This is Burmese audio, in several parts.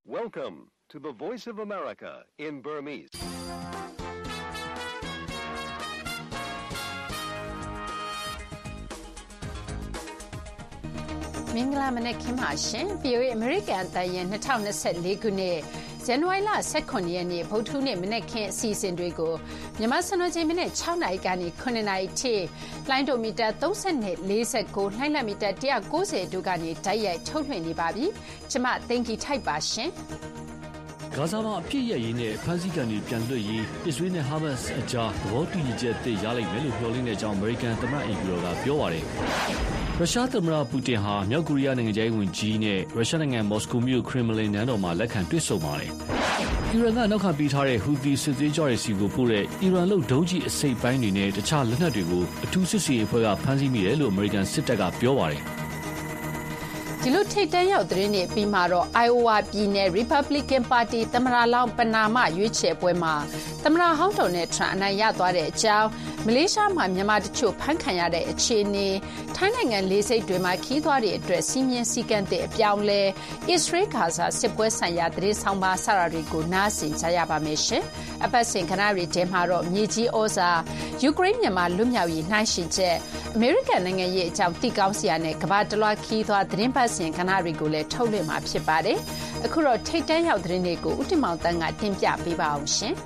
Welcome to the Voice of America in Burmese. ။မင်္ဂလာမနက်ခင်းပါရှင်။ VOA အမေရိကန်အသံရဲ့2024ခုနှစ်ဇန်နဝါရီလ18ရက်နေ့ဗုဒ္ဓဟူးနေ့မနက်ခင်းအစီအစဉ်တွေကိုမြန်မာစံတော်ချိန်မနေ့6နာရီကနေ9နာရီထိလိုင်းဒိုမီတာ30နဲ့49လှိုင်းလက်မီတာ190တို့ကနေတိုက်ရိုက်ထုတ်လွှင့်နေပါပြီ။ကျွန်မသိင်္ဂီထိုက်ပါရှင်။ဂါဇာမှာအပြစ်ရရေးနဲ့ဖမ်းဆီးခံတွေပြန်လွှတ်ရေးအစ္စရေးနဲ့ဟာမတ်စ်အကြားသဘောတူညီချက်အသစ်ရလိမ့်မယ်လို့ပြောလင်းတဲ့အကြောင်းအမေရိကန်သမ္မတအိမ်ဖြူတော်ကပြောပါတယ်။ရုရှားသမ္မတပူတင်ဟာမြောက်ကိုရီးယားနိုင်ငံခြားရေးဝန်ကြီးနဲ့ရုရှားနိုင်ငံမော်စကိုမြို့ခရမလင်နန်းတော်မှာလက်ခံတွေ့ဆုံပါတယ်။အီရန်ကနောက်ခံပေးထားတဲ့ဟူသီစစ်သွေးကြွတွေစီကိုပို့တဲ့အီရန်လုပ်ဒုံးကျည်အစိပ်ပိုင်းတွေနဲ့တခြားလက်နက်တွေကိုအထူးစစ်ဆေးရေးအဖွဲ့ကဖမ်းဆီးမိတယ်လို့အမေရိကန်စစ်တပ်ကပြောပါတယ်။ဒီလိုထိတ်တန်းရောက်သတင်းတွေပြီးမှတော့ Iowa ပြည်နယ် Republican Party သမ္မတလောင်းပဏာမရွေးချယ်ပွဲမှာသမ္မတဟောင်းဒေါ်နယ်ထရန့်အနိုင်ရသွားတဲ့အကြောင်းမလေးရှားမှာမြန်မာတချို့ဖမ်းခံရတဲ့အခြေအနေထိုင်းနိုင်ငံလေးစိတ်တွေမှာခီးသွွားတွေအတွက်စီးမြင်စည်းကမ်းတဲ့အပြောင်းလဲအစ္စရေးဂါဇာစစ်ပွဲဆိုင်ရာသတင်းဆောင်ပါစတာတွေကိုနားဆင်ကြရပါမယ်ရှင်။အပတ်စဉ်ခဏရီတဲမှာတော့မြေကြီးဩဇာယူကရိန်းမြန်မာလွတ်မြောက်ရေးနှိုင်းယှဉ်ချက်အမေရိကန်နိုင်ငံရဲ့အကြောင်းသိကောင်းစရာနဲ့ကမ္ဘာတလွှားခီးသွွားသတင်းပတ်စဉ်ခဏတွေကိုလည်းထုတ်လွှင့်မှာဖြစ်ပါတယ်။အခုတော့ထိတ်တန်းရောက်သတင်းတွေကိုဦးတင်မောင်တန်းကတင်ပြပေးပါအောင်ရှင်။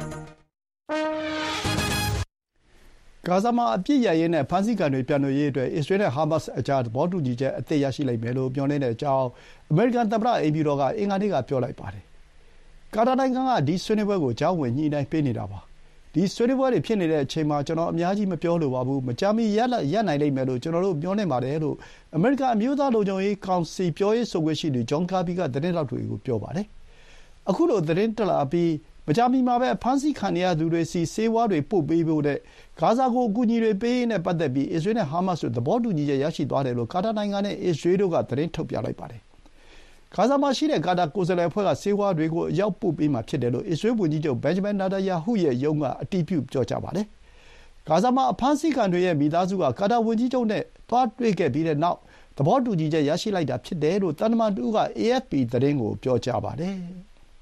ဂါဇာမှာအပြစ်ရရေးနဲ့ဖမ်းဆီးခံတွေပြန်လွှတ်ရေးအတွက်အစ္စရေးနဲ့ဟာမတ်စ်အကြားသဘောတူညီချက်အသစ်ရရှိလိမ့်မယ်လို့မျှော်လင့်တဲ့အကြောင်းအမေရိကန်သမ္မတအိမ်ဖြူတော်ကအင်္ဂါနေ့ကပြောလိုက်ပါတယ်။ကာတာနိုင်ငံကဒီဆွေးနွေးပွဲကိုကြားဝင်ညှိနှိုင်းပေးနေတာပါ။ဒီဆွေးနွေးပွဲတွေဖြစ်နေတဲ့အချိန်မှာကျွန်တော်အများကြီးမပြောလိုပါဘူး။မကြာမီရနိုင်လိမ့်မယ်လို့ကျွန်တော်တို့မျှော်လင့်ပါတယ်လို့အမေရိကန်အမျိုးသားလုံခြုံရေးကောင်စီပြောရေးဆိုခွင့်ရှိသူဂျွန်ကာဘီကသတင်းထောက်တွေကိုပြောပါတယ်။အခုလိုသတင်းတက်လာပြီးမကြာမီမှာပဲဖမ်းဆီးခံရသူတွေစီဆေးဝါးတွေပို့ပေးဖို့နဲ့ဂါဇာကိုအကူအညီတွေပေးရေးနဲ့ပတ်သက်ပြီးအစ္စရေးနဲ့ဟာမတ်စ်တို့သဘောတူညီချက်ရရှိသွားတယ်လို့ကာတာနိုင်ငံနဲ့အစ္စရေးတို့ကသတင်းထုတ်ပြန်လိုက်ပါတယ်။ဂါဇာမှာရှိတဲ့ကာတာကိုယ်စားလှယ်အဖွဲ့ကဆေးဝါးတွေကိုအရောက်ပို့ပေးမှာဖြစ်တယ်လို့အစ္စရေးဝန်ကြီးချုပ်ဘင်ဂျမင်နာတာယာဟုရဲ့ရုံးကအတည်ပြုပြောကြားပါတယ်။ဂါဇာမှာအဖမ်းဆီးခံတွေရဲ့မိသားစုကကာတာဝန်ကြီးချုပ်နဲ့သွားတွေ့ခဲ့ပြီးတဲ့နောက်သဘောတူညီချက်ရရှိလိုက်တာဖြစ်တယ်လို့သံတမန်တဦးက AFP သတင်းကိုပြောကြားပါတယ်။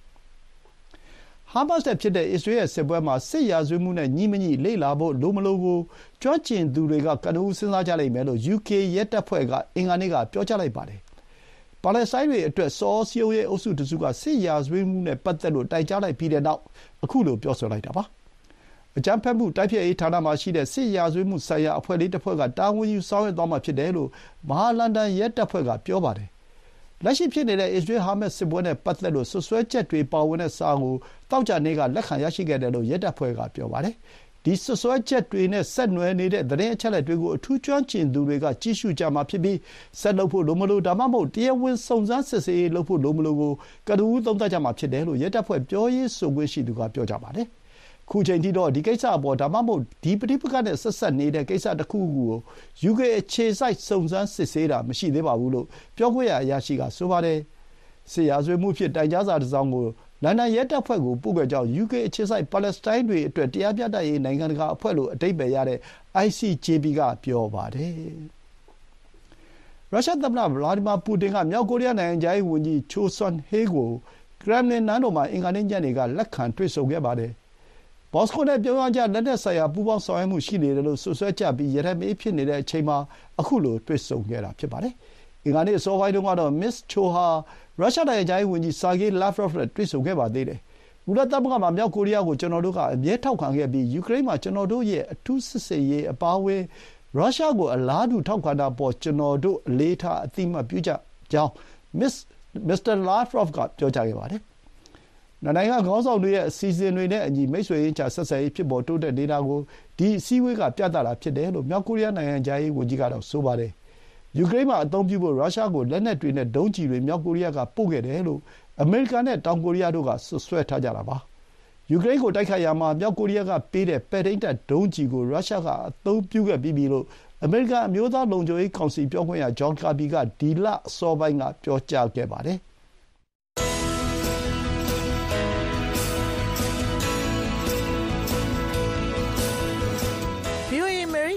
ဟာမတ်စ်နဲ့ဖြစ်တဲ့အစ္စရေးရဲ့စစ်ပွဲမှာစစ်ရာဇဝတ်မှုနဲ့ညီမညီလေ့လာဖို့လိုမလိုကိုကျွမ်းကျင်သူတွေကကနဦးစဉ်းစားကြလိမ့်မယ်လို့ UK ရဲတပ်ဖွဲ့ကအင်္ဂါနေ့ကပြောကြားလိုက်ပါတယ်။ပါလက်စတိုင်းတွေအတွက်စောစည်းရုံးရေးအုပ်စုတစုကစစ်ရာဇဝတ်မှုနဲ့ပတ်သက်လို့တိုင်ကြားလိုက်ပြီးတဲ့နောက်အခုလိုပြောဆိုလိုက်တာပါ။အကြမ်းဖက်မှုတိုက်ဖျက်ရေးဌာနမှာရှိတဲ့စစ်ရာဇဝတ်မှုဆိုင်ရာအဖွဲ့လေးတစ်ဖွဲ့ကတာဝန်ယူဆောင်ရွက်သွားမှာဖြစ်တယ်လို့မဟာလန်ဒန်ရဲတပ်ဖွဲ့ကပြောပါတယ်။လက်ရှိဖြစ်နေတဲ့အစ္စရေးဟာမတ်စ်စစ်ပွဲနဲ့ပတ်သက်လို့စွပ်စွဲချက်တွေပါဝင်တဲ့စာကိုသောကြာနေ့ကလက်ခံရရှိခဲ့တယ်လို့ရဲတပ်ဖွဲ့ကပြောပါတယ်။ဒီစွပ်စွဲချက်တွေနဲ့ဆက်နွယ်နေတဲ့သတင်းအချက်အလက်တွေကိုအထူးကျွမ်းကျင်သူတွေကကြည့်ရှုကြမှာဖြစ်ပြီးဆက်လုပ်ဖို့လိုမလို့ဒါမှမဟုတ်တရားဝင်စုံစမ်းစစ်ဆေးရေးလုပ်ဖို့လိုမလို့ကိုကနဦးသုံးသပ်ကြမှာဖြစ်တယ်လို့ရဲတပ်ဖွဲ့ပြောရေးဆိုခွင့်ရှိသူကပြောကြပါတယ်။ခုချိန်ထိတော့ဒီကိစ္စအပေါ်ဒါမှမဟုတ်ဒီပဋိပက္ခနဲ့ဆက်ဆက်နေတဲ့ကိစ္စတစ်ခုခုကို UK အခြေစိုက်စုံစမ်းစစ်ဆေးတာမရှိသေးပါဘူးလို့ပြောခွင့်ရအရာရှိကဆိုပါတယ်။စစ်ရာဇဝတ်မှုဖြစ်တိုင်ကြားစာတစ်စောင်ကိုလန်ဒန်ရဲတပ်ဖွဲ့ကိုပို့ခဲ့ကြောင်း UK အခြေစိုက်ပါလက်စတိုင်းတွေအတွက်တရားမျှတရေးနိုင်ငံတကာအဖွဲ့လို့အဓိပ္ပာယ်ရတဲ့ ICJP ကပြောပါတယ်။ရုရှားသမ္မတဗလာဒီမာပူတင်ကမြောက်ကိုရီးယားနိုင်ငံခြားရေးဝန်ကြီးချိုဆွမ်ဟေးကိုကရမ်လင်နန်းတော်မှာအင်္ဂါနေ့ညနေကလက်ခံတွေ့ဆုံခဲ့ပါတယ်။ဘော်စကိုနဲ့ပြုံးရကြလက်နက်ဆိုင်ရာပူးပေါင်းဆောင်ရွက်မှုရှိနေတယ်လို့စွပ်စွဲကြပြီးရတဲ့မေးဖြစ်နေတဲ့အချိန်မှာအခုလိုတွေ့ဆုံခဲ့တာဖြစ်ပါတယ်။အင်္ဂါနေ့အစောပိုင်းတုန်းကတော့မစ္စချိုဟာရုရှားနိုင်ငံခြားရေးဝန်ကြီးဆာဂေးလာဖရော့ဖ်နဲ့တွေ့ဆုံခဲ့ပါသေးတယ်။ဥရောပသမဂ္ဂမှာမြောက်ကိုရီးယားကိုကျွန်တော်တို့ကအမြဲထောက်ခံခဲ့ပြီးယူကရိန်းမှာကျွန်တော်တို့ရဲ့အထူးစစ်ဆင်ရေးအပါအဝင်ရုရှားကိုအလားတူထောက်ခံတာပေါ်ကျွန်တော်တို့အလေးထားအသိအမှတ်ပြုကြကြောင်းမစ္စတာလာဖရော့ဖ်ကပြောကြားခဲ့ပါတယ်။နိုင်ငံခေါင်းဆောင်တွေရဲ့အစီအစဉ်တွေနဲ့အညီမိတ်ဆွေရေးချဆက်ဆံရေးဖြစ်ပေါ်တိုးတက်နေတာကိုဒီအစည်းအဝေးကပြသတာဖြစ်တယ်လို့မြောက်ကိုရီးယားနိုင်ငံခြားရေးဝန်ကြီးကတော့ဆိုပါတယ်။ယူကရိန်းမှာအသုံးပြုဖို့ရုရှားကိုလက်နက်တွေနဲ့ဒုံးကျည်တွေမြောက်ကိုရီးယားကပို့ခဲ့တယ်လို့အမေရိကန်နဲ့တောင်ကိုရီးယားတို့ကစွပ်စွဲထားကြတာပါ။ယူကရိန်းကိုတိုက်ခိုက်ရာမှာမြောက်ကိုရီးယားကပေးတဲ့ပဲ့ထိန်းတပ်ဒုံးကျည်ကိုရုရှားကအသုံးပြုခဲ့ပြီးပြီလို့အမေရိကန်အမျိုးသားလုံခြုံရေးကောင်စီပြောခွင့်ရဂျွန်ကာဘီကဒီလအစောပိုင်းကပြောကြားခဲ့ပါတယ်။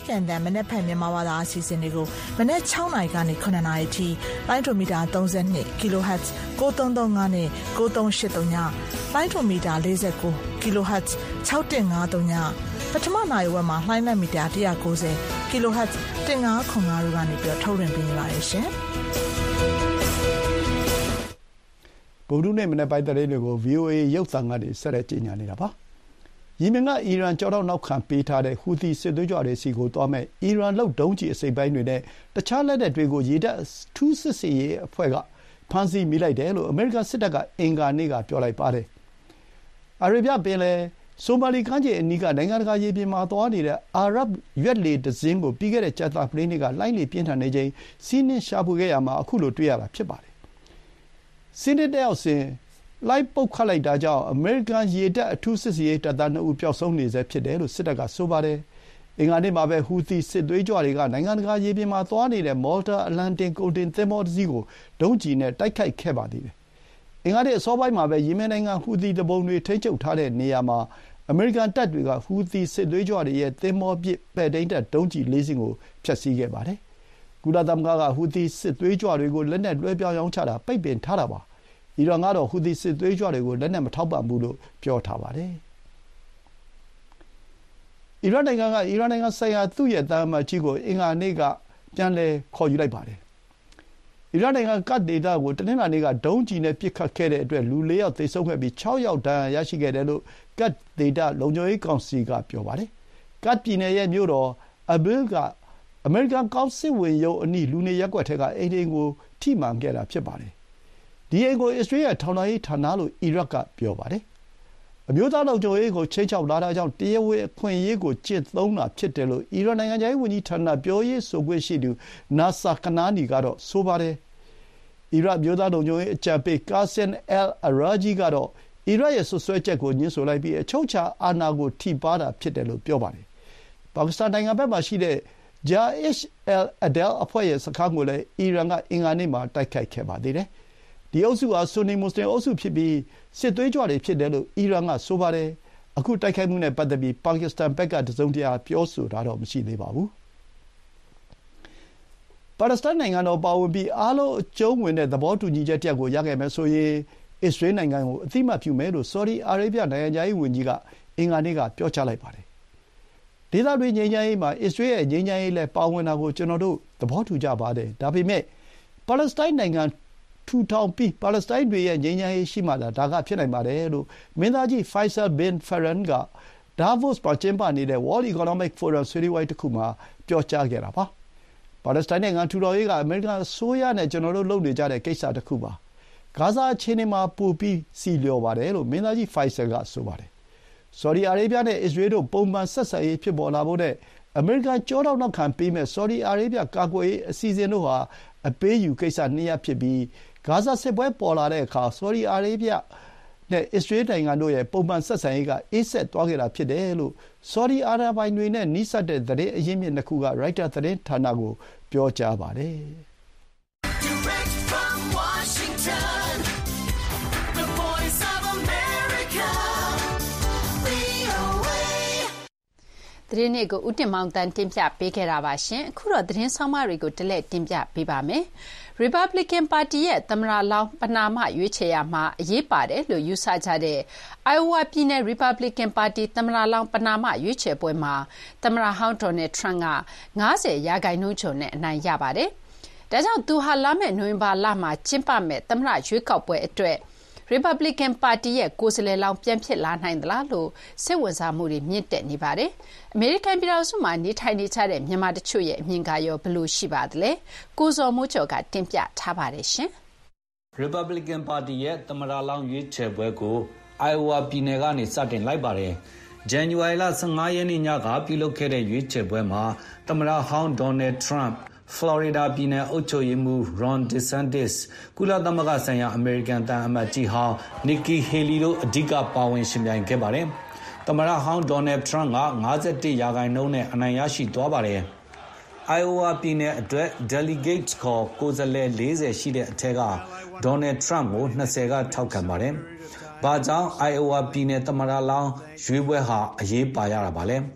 ကန်တန်မနက်ဖြန်မြန်မာဘာသာအစီအစဉ်တွေကိုမနက်6နာရီကနေ9နာရီထိလိုင်းဒိုမီတာ32 kHz 9335နဲ့9383ညလိုင်းဒိုမီတာ49 kHz 6153ညပထမနာရီဝက်မှာလှိုင်းလက်မီတာ190 kHz 1505တို့ကနေပြီးထုတ်လွှင့်ပေးနေပါတယ်ရှင်။ဗုဒ္ဓနဲ့မနေ့ပိုင်းသတင်းတွေကို VOA ရုပ်သံကနေဆက်လက်ကြီးညာနေတာပါ။ယီမင်ကအီရန်ကြောက်တော့နောက်ခံပေးထားတဲ့ဟူသီစစ်သွေးကြွတွေစီကိုသွားမဲ့အီရန်လုံဒုံးကျည်အစိပ်ပိုင်းတွေနဲ့တခြားလက်နက်တွေကိုရေတပ်ထူးစစ်စေးရေးအဖွဲ့ကဖမ်းဆီးမိလိုက်တယ်လို့အမေရိကန်စစ်တပ်ကအင်္ဂါနေ့ကပြောလိုက်ပါတယ်။အာရေဗျပင်လယ်ဆိုမာလီကမ်းခြေအနီးကနိုင်ငံတကာရေပြင်မှာသွားနေတဲ့အာရပ်ရွက်လေတစင်းကိုပြီးခဲ့တဲ့ကြာသပတေးနေ့ကလိုင်းလေပြင်းထန်နေချိန်စီးနင်းရှာဖွေခဲ့ရမှာအခုလိုတွေ့ရတာဖြစ်ပါတယ်။စီးနင်းတဲ့အောက်စဉ်လိုက်ပုတ်ခတ်လိုက်တာကြောင့်အမေရိကန်ရေတပ်အထူးစစ်စေးရေးတပ်သား2ဦးပျောက်ဆုံးနေဆဲဖြစ်တယ်လို့စစ်တပ်ကဆိုပါတယ်။အင်္ဂါနေ့မှာပဲဟူသီစစ်သွေးကြွတွေကနိုင်ငံတကာရေပြင်မှာသွားနေတဲ့မော်တာအလန်တင်ကုန်တင်သင်္ဘောတစ်စီးကိုဒုံးကျည်နဲ့တိုက်ခိုက်ခဲ့ပါသေးတယ်။အင်္ဂါနေ့အစောပိုင်းမှာပဲယီမင်နိုင်ငံဟူသီတပုံတွေထိန်းချုပ်ထားတဲ့နေရာမှာအမေရိကန်တပ်တွေကဟူသီစစ်သွေးကြွတွေရဲ့သင်္ဘောပစ်ပဲ့ထိန်းတပ်ဒုံးကျည်၄စင်းကိုဖျက်ဆီးခဲ့ပါတယ်။ကုလသမဂ္ဂကဟူသီစစ်သွေးကြွတွေကိုလက်နက်လွှဲပြောင်းရောင်းချတာပိတ်ပင်ထားတာပါ။အီရန်ကတော့ဟူသီစစ်သွေးကြွတွေကိုလက်နက်မထောက်ပံ့ဘူးလို့ပြောထားပါတယ်။အီရန်နိုင်ငံက အီရန်နိုင်ငံဆိုင်ရာသူ့ရဲ့သံအမတ်ကြီးကိုအင်္ဂါနေ့ကပြန်လည်ခေါ်ယူလိုက်ပါတယ်။အီရန်နိုင်ငံကတ်ဒေသကိုတနင်္လာနေ့ကဒုံးကျည်နဲ့ပစ်ခတ်ခဲ့တဲ့အတွက်လူ၄ယောက်သေဆုံးခဲ့ပြီး6ယောက်ဒဏ်ရာရရှိခဲ့တယ်လို့ကတ်ဒေသလုံခြုံရေးကောင်စီကပြောပါတယ်။ကတ်ပြည်နယ်ရဲ့မြို့တော်အဘိလ်ကအမေရိကန်ကောင်စစ်ဝင်ရုံးအနီးလူနေရပ်ကွက်ထဲကအိမ်ကိုထိမှန်ခဲ့တာဖြစ်ပါတယ်။ဒီအိမ်ကိုအစ္စရေးရဲ့ထောက်လှမ်းရေးဌာနလို့အီရတ်ကပြောပါတယ်။အမျိုးသားလုံခြုံရေးကိုခြိမ်းခြောက်လာတာကြောင့်တရားဝင်အခွင့်အရေးကိုကျင့်သုံးတာဖြစ်တယ်လို့အီရန်နိုင်ငံခြားရေးဝန်ကြီးဌာနပြောရေးဆိုခွင့်ရှိသူနာဆာကနာနီကတော့ဆိုပါတယ်။အီရတ်အမျိုးသားလုံခြုံရေးအကြံပေးကာဆင်အယ်အရာဂျီကတော့အီရတ်ရဲ့ဆွဆွဲချက်ကိုညှင်းဆိုလိုက်ပြီးအချုပ်အခြာအာဏာကိုထိပါးတာဖြစ်တယ်လို့ပြောပါတယ်။ပါကစ္စတန်နိုင်ငံဘက်မှာရှိတဲ့ဂျာအစ်အယ်အဒဲလ်အဖွဲ့ရဲ့စခန်းကိုလည်းအီရန်ကအင်္ဂါနေ့မှာတိုက်ခိုက်ခဲ့ပါသေးတယ်။ဒီအုပ်စုဟာဆွန်နီမွတ်စလင်အုပ်စုဖြစ်ပြီးစစ်သွေးကြွတွေဖြစ်တယ်လို့အီရန်ကဆိုပါတယ်။အခုတိုက်ခိုက်မှုနဲ့ပတ်သက်ပြီးပါကစ္စတန်ဘက်ကတစုံတရာပြောဆိုတာတော့မရှိသေးပါဘူး။ပါလက်စတိုင်းနိုင်ငံတော်ပါဝင်ပြီးအားလုံးအကျုံးဝင်တဲ့သဘောတူညီချက်တစ်ရပ်ကိုရခဲ့မယ်ဆိုရင်အစ္စရေးနိုင်ငံကိုအသိအမှတ်ပြုမယ်လို့ဆော်ဒီအာရေဗျနိုင်ငံခြားရေးဝန်ကြီးကအင်္ဂါနေ့ကပြောကြားလိုက်ပါတယ်။ဒေသတွင်းငြိမ်းချမ်းရေးမှာအစ္စရေးရဲ့ငြိမ်းချမ်းရေးလည်းပါဝင်တာကိုကျွန်တော်တို့သဘောတူကြပါတယ်။ဒါပေမဲ့ပါလက်စတိုင်းနိုင်ငံထူထောင်ပြီးပါလက်စတိုင်းတွေရဲ့ငြိမ်းချမ်းရေးရှိမှသာဒါကဖြစ်နိုင်ပါတယ်လို့မင်းသားကြီး Faisal bin Farhan က Davos မှာကျင်းပနေတဲ့ World Economic Forum ဆွေးနွေးပွဲတစ်ခုမှာပြောကြားခဲ့တာပါ။ပါလက်စတိုင်းနိုင်ငံထူထောင်ရေးကအမေရိကန်အစိုးရနဲ့ကျွန်တော်တို့လုပ်နေကြတဲ့ကိစ္စတစ်ခုပါ။ဂါဇာအခြေအနေမှာပိုပြီးစီလျော်ပါတယ်လို့မင်းသားကြီး Faisal ကဆိုပါတယ်။ဆော်ဒီအာရေဗျနဲ့အစ္စရေးတို့ပုံမှန်ဆက်ဆံရေးဖြစ်ပေါ်လာဖို့နဲ့အမေရိကန်ကြောတော့နောက်ခံပေးမဲ့ဆော်ဒီအာရေဗျကာကွယ်ရေးအစီအစဉ်တို့ဟာအပေးယူကိစ္စနှစ်ရပ်ဖြစ်ပြီးဂါဇာစစ်ပွဲပေါ်လာတဲ့အခါဆော်ဒီအာရေဗျနဲ့အစ္စရေးနိုင်ငံတို့ရဲ့ပုံမှန်ဆက်ဆံရေးကအေးဆက်သွားခဲ့တာဖြစ်တယ်လို့ဆော်ဒီအာရေဗျတွေနဲ့နှိစပ်တဲ့သတင်းအရင်းမြစ်နှစ်ခုကရိုက်တာသတင်းဌာနကိုပြောကြားပါတယ်။ Direct from Washington, the voice of America, VOA. သတင်းတွေကိုဦးတင်မောင်တန်းတင်ပြပေးခဲ့တာပါရှင်။အခုတော့သတင်းဆောင်မတွေကိုတလဲတင်ပြပေးပါမယ်။ Republican ပါတီရဲ့သမ္မတလောင်းပဏာမရွေးချယ်ရာမှာအရေးပါတယ်လို့ယူဆကြတဲ့ Iowa ပြည်နယ် Republican ပါတီသမ္မတလောင်းပဏာမရွေးချယ်ပွဲမှာသမ္မတဟောင်း Donald Trump က90%ကျော်နဲ့အနိုင်ရပါတယ်။ဒါကြောင့်သူဟာလာမယ့်နိုဝင်ဘာလမှာကျင်းပမယ့်သမ္မတရွေးကောက်ပွဲအတွက်Republican ပါတီရဲ့ကိုယ်စားလှယ်လောင်းပြန်ဖြစ်လာနိုင်သလားလို့စိတ်ဝင်စားမှုတွေမြင့်တက်နေပါတယ်။အမေရိကန်ပြည်ထောင်စုမှာနေထိုင်နေကြတဲ့မြန်မာတချို့ရဲ့အမြင်ကရောဘယ်လိုရှိပါသလဲ။ကိုဇော်မိုးကျော်ကတင်ပြထားပါတယ်ရှင်။ Republican ပါတီရဲ့သမ္မတလောင်းရွေးချယ်ပွဲကို Iowa ပြည်နယ်ကနေစတင်လိုက်ပါတယ်။ ဇန်နဝါရီလ15ရက်နေ့ညကပြုလုပ်ခဲ့တဲ့ရွေးချယ်ပွဲမှာသမ္မတဟောင်း Donald Trumpဖလော်ရီဒါပြည်နယ်အုပ်ချုပ်ရေးမှူး Ron DeSantis ကုလသမဂ္ဂဆိုင်ရာအမေရိကန်သံအမတ်ကြီးဟောင်း Nikki Haley တို့အဓိကပါဝင်ယှဉ်ပြိုင်ခဲ့ပါတယ်။သမ္မတဟောင်း Donald Trump က51%နဲ့အနိုင်ရရှိသွားပါတယ်။ Iowa ပြည်နယ်အတွက် Delegates ခေါ်ကိုယ်စားလှယ်40ရှိတဲ့အထက်က Donald Trump ကို20ကထောက်ခံပါတယ်။ ဘာကြောင့် Iowa ပြည်နယ်သမ္မတလောင်းရွေးပွဲဟာအရေးပါရတာပါလဲ။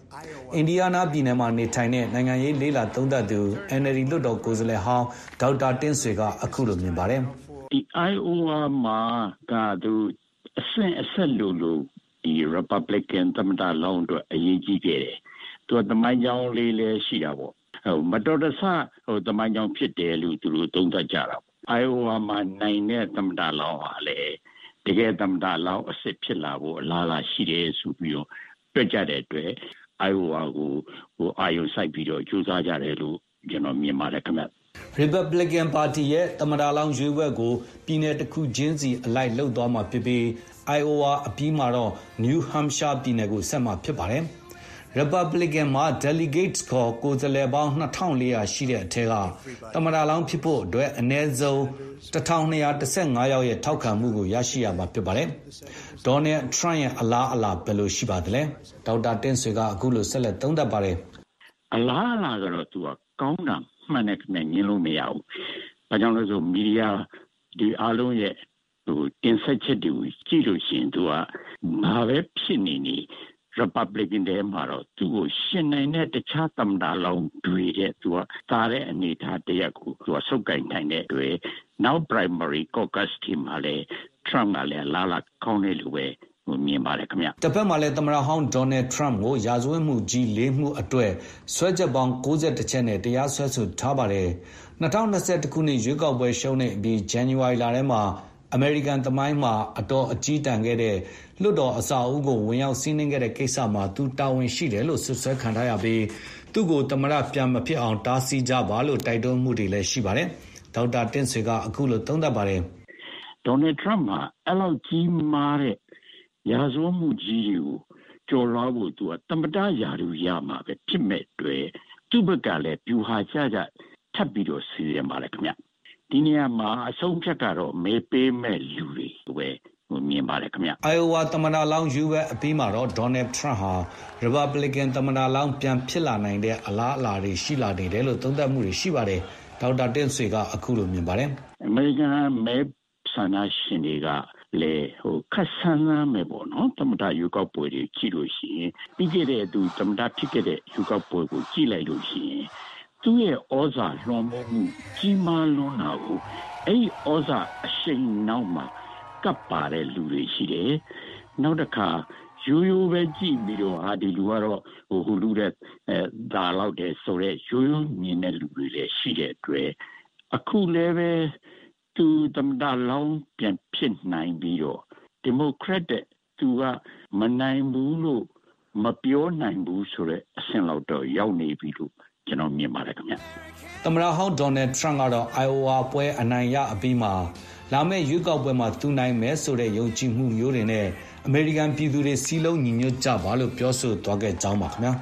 အင်ဒီယားနားပြည်နယ်မှာနေထိုင်တဲ့နိုင်ငံရေးလေးလာသုံးသပ်သူ NLD လွှတ်တော်ကိုယ်စားလှယ်ဟောင်းဒေါက်တာတင့်ဆွေကအခုလိုမြင်ပါတယ်။ဒီ Iowa မှာကသူအဆက်လို့ဒီ Republican သမ္မတလောင်းတို့အရေးကြီးခဲ့တယ်။သူကသမိုင်းကြောင်းလေးလည်းရှိတာပေါ့။မတော်တဆသမိုင်းကြောင်းဖြစ်တယ်လို့သူတို့သုံးသပ်ကြတာပေါ့။ Iowa မှာနိုင်တဲ့သမ္မတလောင်းဟာလည်းတကယ်သမ္မတလောင်းအစစ်ဖြစ်လာဖို့အလားအလာရှိတယ်ဆိုပြီးတော့တွက်ကြတဲ့အတွက် Iowa ကိုအာရုံစိုက်ပြီးတော့ကြိုးစားကြတယ်လို့ကျွန်တော်မြင်ပါတယ်ခင်ဗျ။ Republican Party ရဲ့သမ္မတလောင်းရွေးပွဲကိုပြည်내တစ်ခုချင်းစီအလိုက်လှုပ်သွားမှာဖြစ်ပြီး Iowa အပြီးမှာတော့ New Hampshire ပြည်နယ်ကိုဆက်မှာဖြစ်ပါတယ်။ Republican မှာ delegates ခေါ်ကိုယ်စားလှယ်ပေါင်း2400ရှိတဲ့အထက်ကသမ္မတလောင်းဖြစ်ဖို့အတွက်အနည်းဆုံး1215ယောက်ရဲ့ထောက်ခံမှုကိုရရှိရမှာဖြစ်ပါတယ်။ Donald Trump ရဲ့အလားအလာဘယ်လိုရှိပါသလဲ။ဒေါက်တာတင့်ဆွေကအခုလိုဆက်လက်သုံးသပ်ပါတယ်။အလားအလာကတော့သူကကောင်းတာမှန်တယ်ခင်ဗျညင်းလို့မရဘူး။ဘာကြောင့်လဲဆိုမီဒီယာဒီအားလုံးရဲ့တင်ဆက်ချက်တွေကြည့်လို့ရှိရင်သူကဘာပဲဖြစ်နေRepublican တွေမှာတော့သူ့ကိုရှင်နိုင်တဲ့တခြားသမ္မတလောင်းတွေရဲ့သူကသားတဲ့အနေထားတရက်ကိုသူကစုပ်ကိုင်နိုင်တဲ့အတွက်နောက် primary caucus ทีมမှာလည်း Trump ကလည်းလာကောင်းတယ်လို့ပဲမြင်ပါတယ်ခင်ဗျ။တစ်ဖက်မှာလည်းသမ္မတဟောင်း Donald Trump ကိုရာဇဝတ်မှုကြီး၄မှုအတွက်ဆွဲချက်ပေါင်း61ချက်နဲ့တရားစွဲဆိုထားပါတယ်။2021ခုနှစ်ရွေးကောက်ပွဲရှုံးတဲ့အပြီး January လထဲမှာအမေရိကန်သမိုင်းမှာအတော်အကြီးတန်းခဲ့တဲ့လွှတ်တော်အဆောက်အဦကိုဝင်ရောက်စီးနင်းခဲ့တဲ့ကိစ္စမှာသူတာဝန်ရှိတယ်လို့ဆွဆွဲခံထားရပြီးသူ့ကိုသမ္မတပြန်မဖြစ်အောင်တားဆီးကြပါလို့တိုက်တွန်းမှုတွေလည်းရှိပါတယ်။ဒေါက်တာတင့်ဆွေကအခုလိုသုံးသပ်ပါတယ်။ Donald Trump မှာအဲ့လောက်ကြီးမားတဲ့ရာဇဝတ်မှုကြီးတွေကိုကျော်လွှားဖို့သူကသမ္မတရာထူးရမှာပဲဖြစ်မဲ့တွေ့သူ့ဘက်ကလည်းပြူဟာကျထပ်ပြီးတော့စီရင်ပါလေခင်ဗျ။ဒီနေရာမှာအဆုံးဖြတ်ကတော့မဲပေးမဲ့လူတွေပဲမြင်ပါတယ်ခင်ဗျ။ Iowa သမ္မတလောင်းရွေးပွဲအပြီးမှာတော့ Donald Trump ဟာ Republican သမ္မတလောင်းပြန်ဖြစ်လာနိုင်တဲ့အလားအလာတွေရှိလာနေတယ်လို့သုံးသပ်မှုတွေရှိပါတယ်။ဒေါက်တာတင့်ဆွေကအခုလိုမြင်ပါတယ်။အမေရိကန်မဲဆန္ဒရှင်တွေကလေခက်ဆန်းဆန်းပဲပေါ့နော်သမ္မတရွေးကောက်ပွဲတွေကြည့်လို့ရှိရင်ပြီးခဲ့တဲ့သူသမ္မတဖြစ်ခဲ့တဲ့ရွေးကောက်ပွဲကိုကြည့်လိုက်လို့ရှိရင်သူ့ရဲ့ဩဇာလွှမ်းမိုးမှုကြီးမားလွန်းတာကိုအဲ့ဒီဩဇာအရှိန်နောက်မှာကပ်ပါတဲ့လူတွေရှိတယ်။နောက်တစ်ခါရိုးပဲကြည့်ပြီးတော့ဒီလူကတော့ဟိုလူတဲ့ဒါလောက်တဲ့ဆိုတော့ရိုးမြင်တဲ့လူတွေလည်းရှိတဲ့အတွက်အခုလည်းပဲသူသမ္မတလောင်းပြန်ဖြစ်နိုင်ပြီးတော့ဒီမိုကရက်တဲ့သူကမနိုင်ဘူးလို့မပြောနိုင်ဘူးဆိုတော့အဆင့်လောက်တော့ရောက်နေပြီလို့ကျွန်တော်မြင်ပါတယ်ခင်ဗျသမ္မတဟောင်း Donald Trump ကတော့ Iowa ပွဲအနိုင်ရအပြီးမှာလာမယ့်ရွေးကောက်ပွဲမှာသူနိုင်မယ်ဆိုတဲ့ယုံကြည်မှုမျိုးတွေနဲ့အမေရိကန်ပြည်သူတွေစီးလုံးညီညွတ်ကြပါလို့ပြောဆိုသွားခဲ့ကြောင်းပါခင်ဗျာ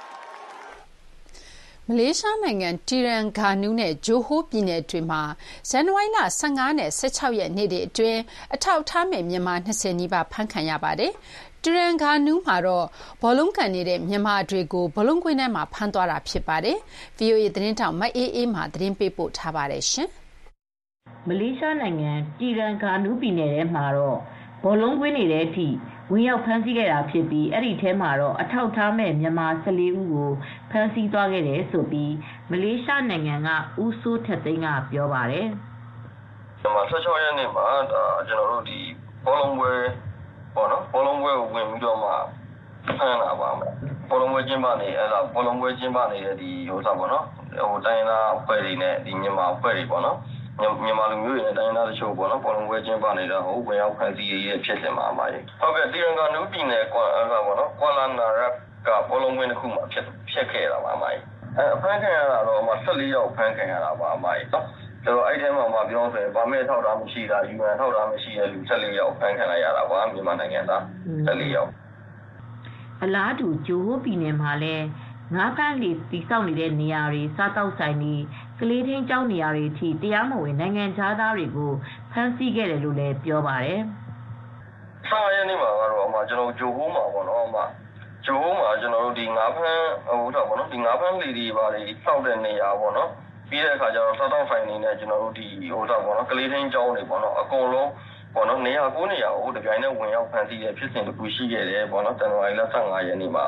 မလေးရှားနိုင်ငံတီရန်ဂါနူးနဲ့ဂျိုဟိုးပြည်နယ်တွေမှာဇန်နဝါရီလ15နဲ့16ရက်နေ့တွေအတွင်းအထောက်ထားမဲ့မြန်မာ20နီးပါးဖမ်းခံရပါတယ်။တီရန်ဂါနူးမှာတော့ဘောလုံးကန်နေတဲ့မြန်မာတွေကိုဘောလုံးကွင်းထဲမှာဖမ်းသွားတာဖြစ်ပါတယ်။ VOA သတင်းထောက်မအေးအေးမှသတင်းပေးပို့ထားပါတယ်ရှင်။မလေးရှားနိုင်ငံတီရန်ဂါနူးပြည်နယ်ထဲမှာတော့ဘောလုံးကွင်းနေတဲ့အထိဝင်ရောက်ဖမ်းဆီးခဲ့တာဖြစ်ပြီးအဲ့ဒီထဲမှာတော့အထောက်ထားမဲ့မြန်မာ14ဦးကိုဖမ်းဆီးသွားခဲ့တယ်ဆိုပြီးမလေးရှားနိုင်ငံကဦးစိုးထက်သိန်းကပြောပါတယ်။ဒီမှာ16ရက်နေ့မှာကျွန်တော်တို့ဒီဘောလုံးပွဲပေါ့နော်ဘောလုံးပွဲကိုဝင်ပြီးတော့မှဖမ်းလာပါမယ်။ဘောလုံးပွဲကျင်းပနေအဲ့ဒါဘောလုံးပွဲကျင်းပနေတဲ့ဒီဟိုစားပေါ့နော်ဟိုတိုင်းသားအဖွဲ့တွေနဲ့ဒီမြန်မာအဖွဲ့တွေပေါ့နော်မြန်မာလူမျိုးတွေနဲ့တိုင်းသားတချို့ပေါ့နော်ဘောလုံးပွဲကျင်းပနေတာဟိုဝင်ရောက်ဖန်ဆီးရေးဖြစ်စင်မှာအမကြီးဟုတ်ကဲ့တီရန်ဂါနူးပြည်နယ်ကွာအဲ့ဒါပေါ့နော်ကွာလာနာရက်ကဘောလုံးပွဲတစ်ခုမှဖြစ်ခဲ့တာပါအမကြီးအဖမ်းခံရတာတော့14ယောက်ဖမ်းခံရတာပါအမကြီးနော်ကျွန်တော်အဲ့ထဲမှာပြောဆိုရင်ဗမာထောက်တာမရှိတာ UN ထောက်တာမရှိတဲ့လူ14ယောက်ဖမ်းခံလိုက်ရတာပါမြန်မာနိုင်ငံသား14ယောက်အလားတူဂျိုဟိုးပြည်နယ်မှာလည်းငါးဖမ်းလေးတိစောက်နေတဲ့နေရာတွေစားတောက်ဆိုင်တွေကလေးထင်းကျောင်းနေရာတွေအထိတရားမဝင်နိုင်ငံသားတွေကိုဖမ်းဆီးခဲ့တယ်လို့လည်းပြောပါတယ်။ဆောင်းရည်နေမှာကတော့ကျွန်တော်ဂျိုဟိုးမှာပေါ့နော်ဂျိုဟိုးမှာကျွန်တော်တို့ဒီငါးဖမ်းဟိုတော့ပေါ့နော်ဒီငါးဖမ်းလေးတွေပါတွေစောက်တဲ့နေရာပေါ့နော်ပြီးတဲ့အခါကျတော့စားတောက်ဆိုင်နေနဲ့ကျွန်တော်တို့ဒီဟိုတော့ပေါ့နော်ကလေးထင်းကျောင်းတွေပေါ့နော်အကုန်လုံးပေါ့နော်နေရာကိုတပြိုင်တည်းဝင်ရောက်ဖန်တီးရဖြစ်စဉ်တစ်ခုရှိခဲ့တယ်ပေါ့နော်ဇန်နဝါရီလ15ရက်နေ့မှာ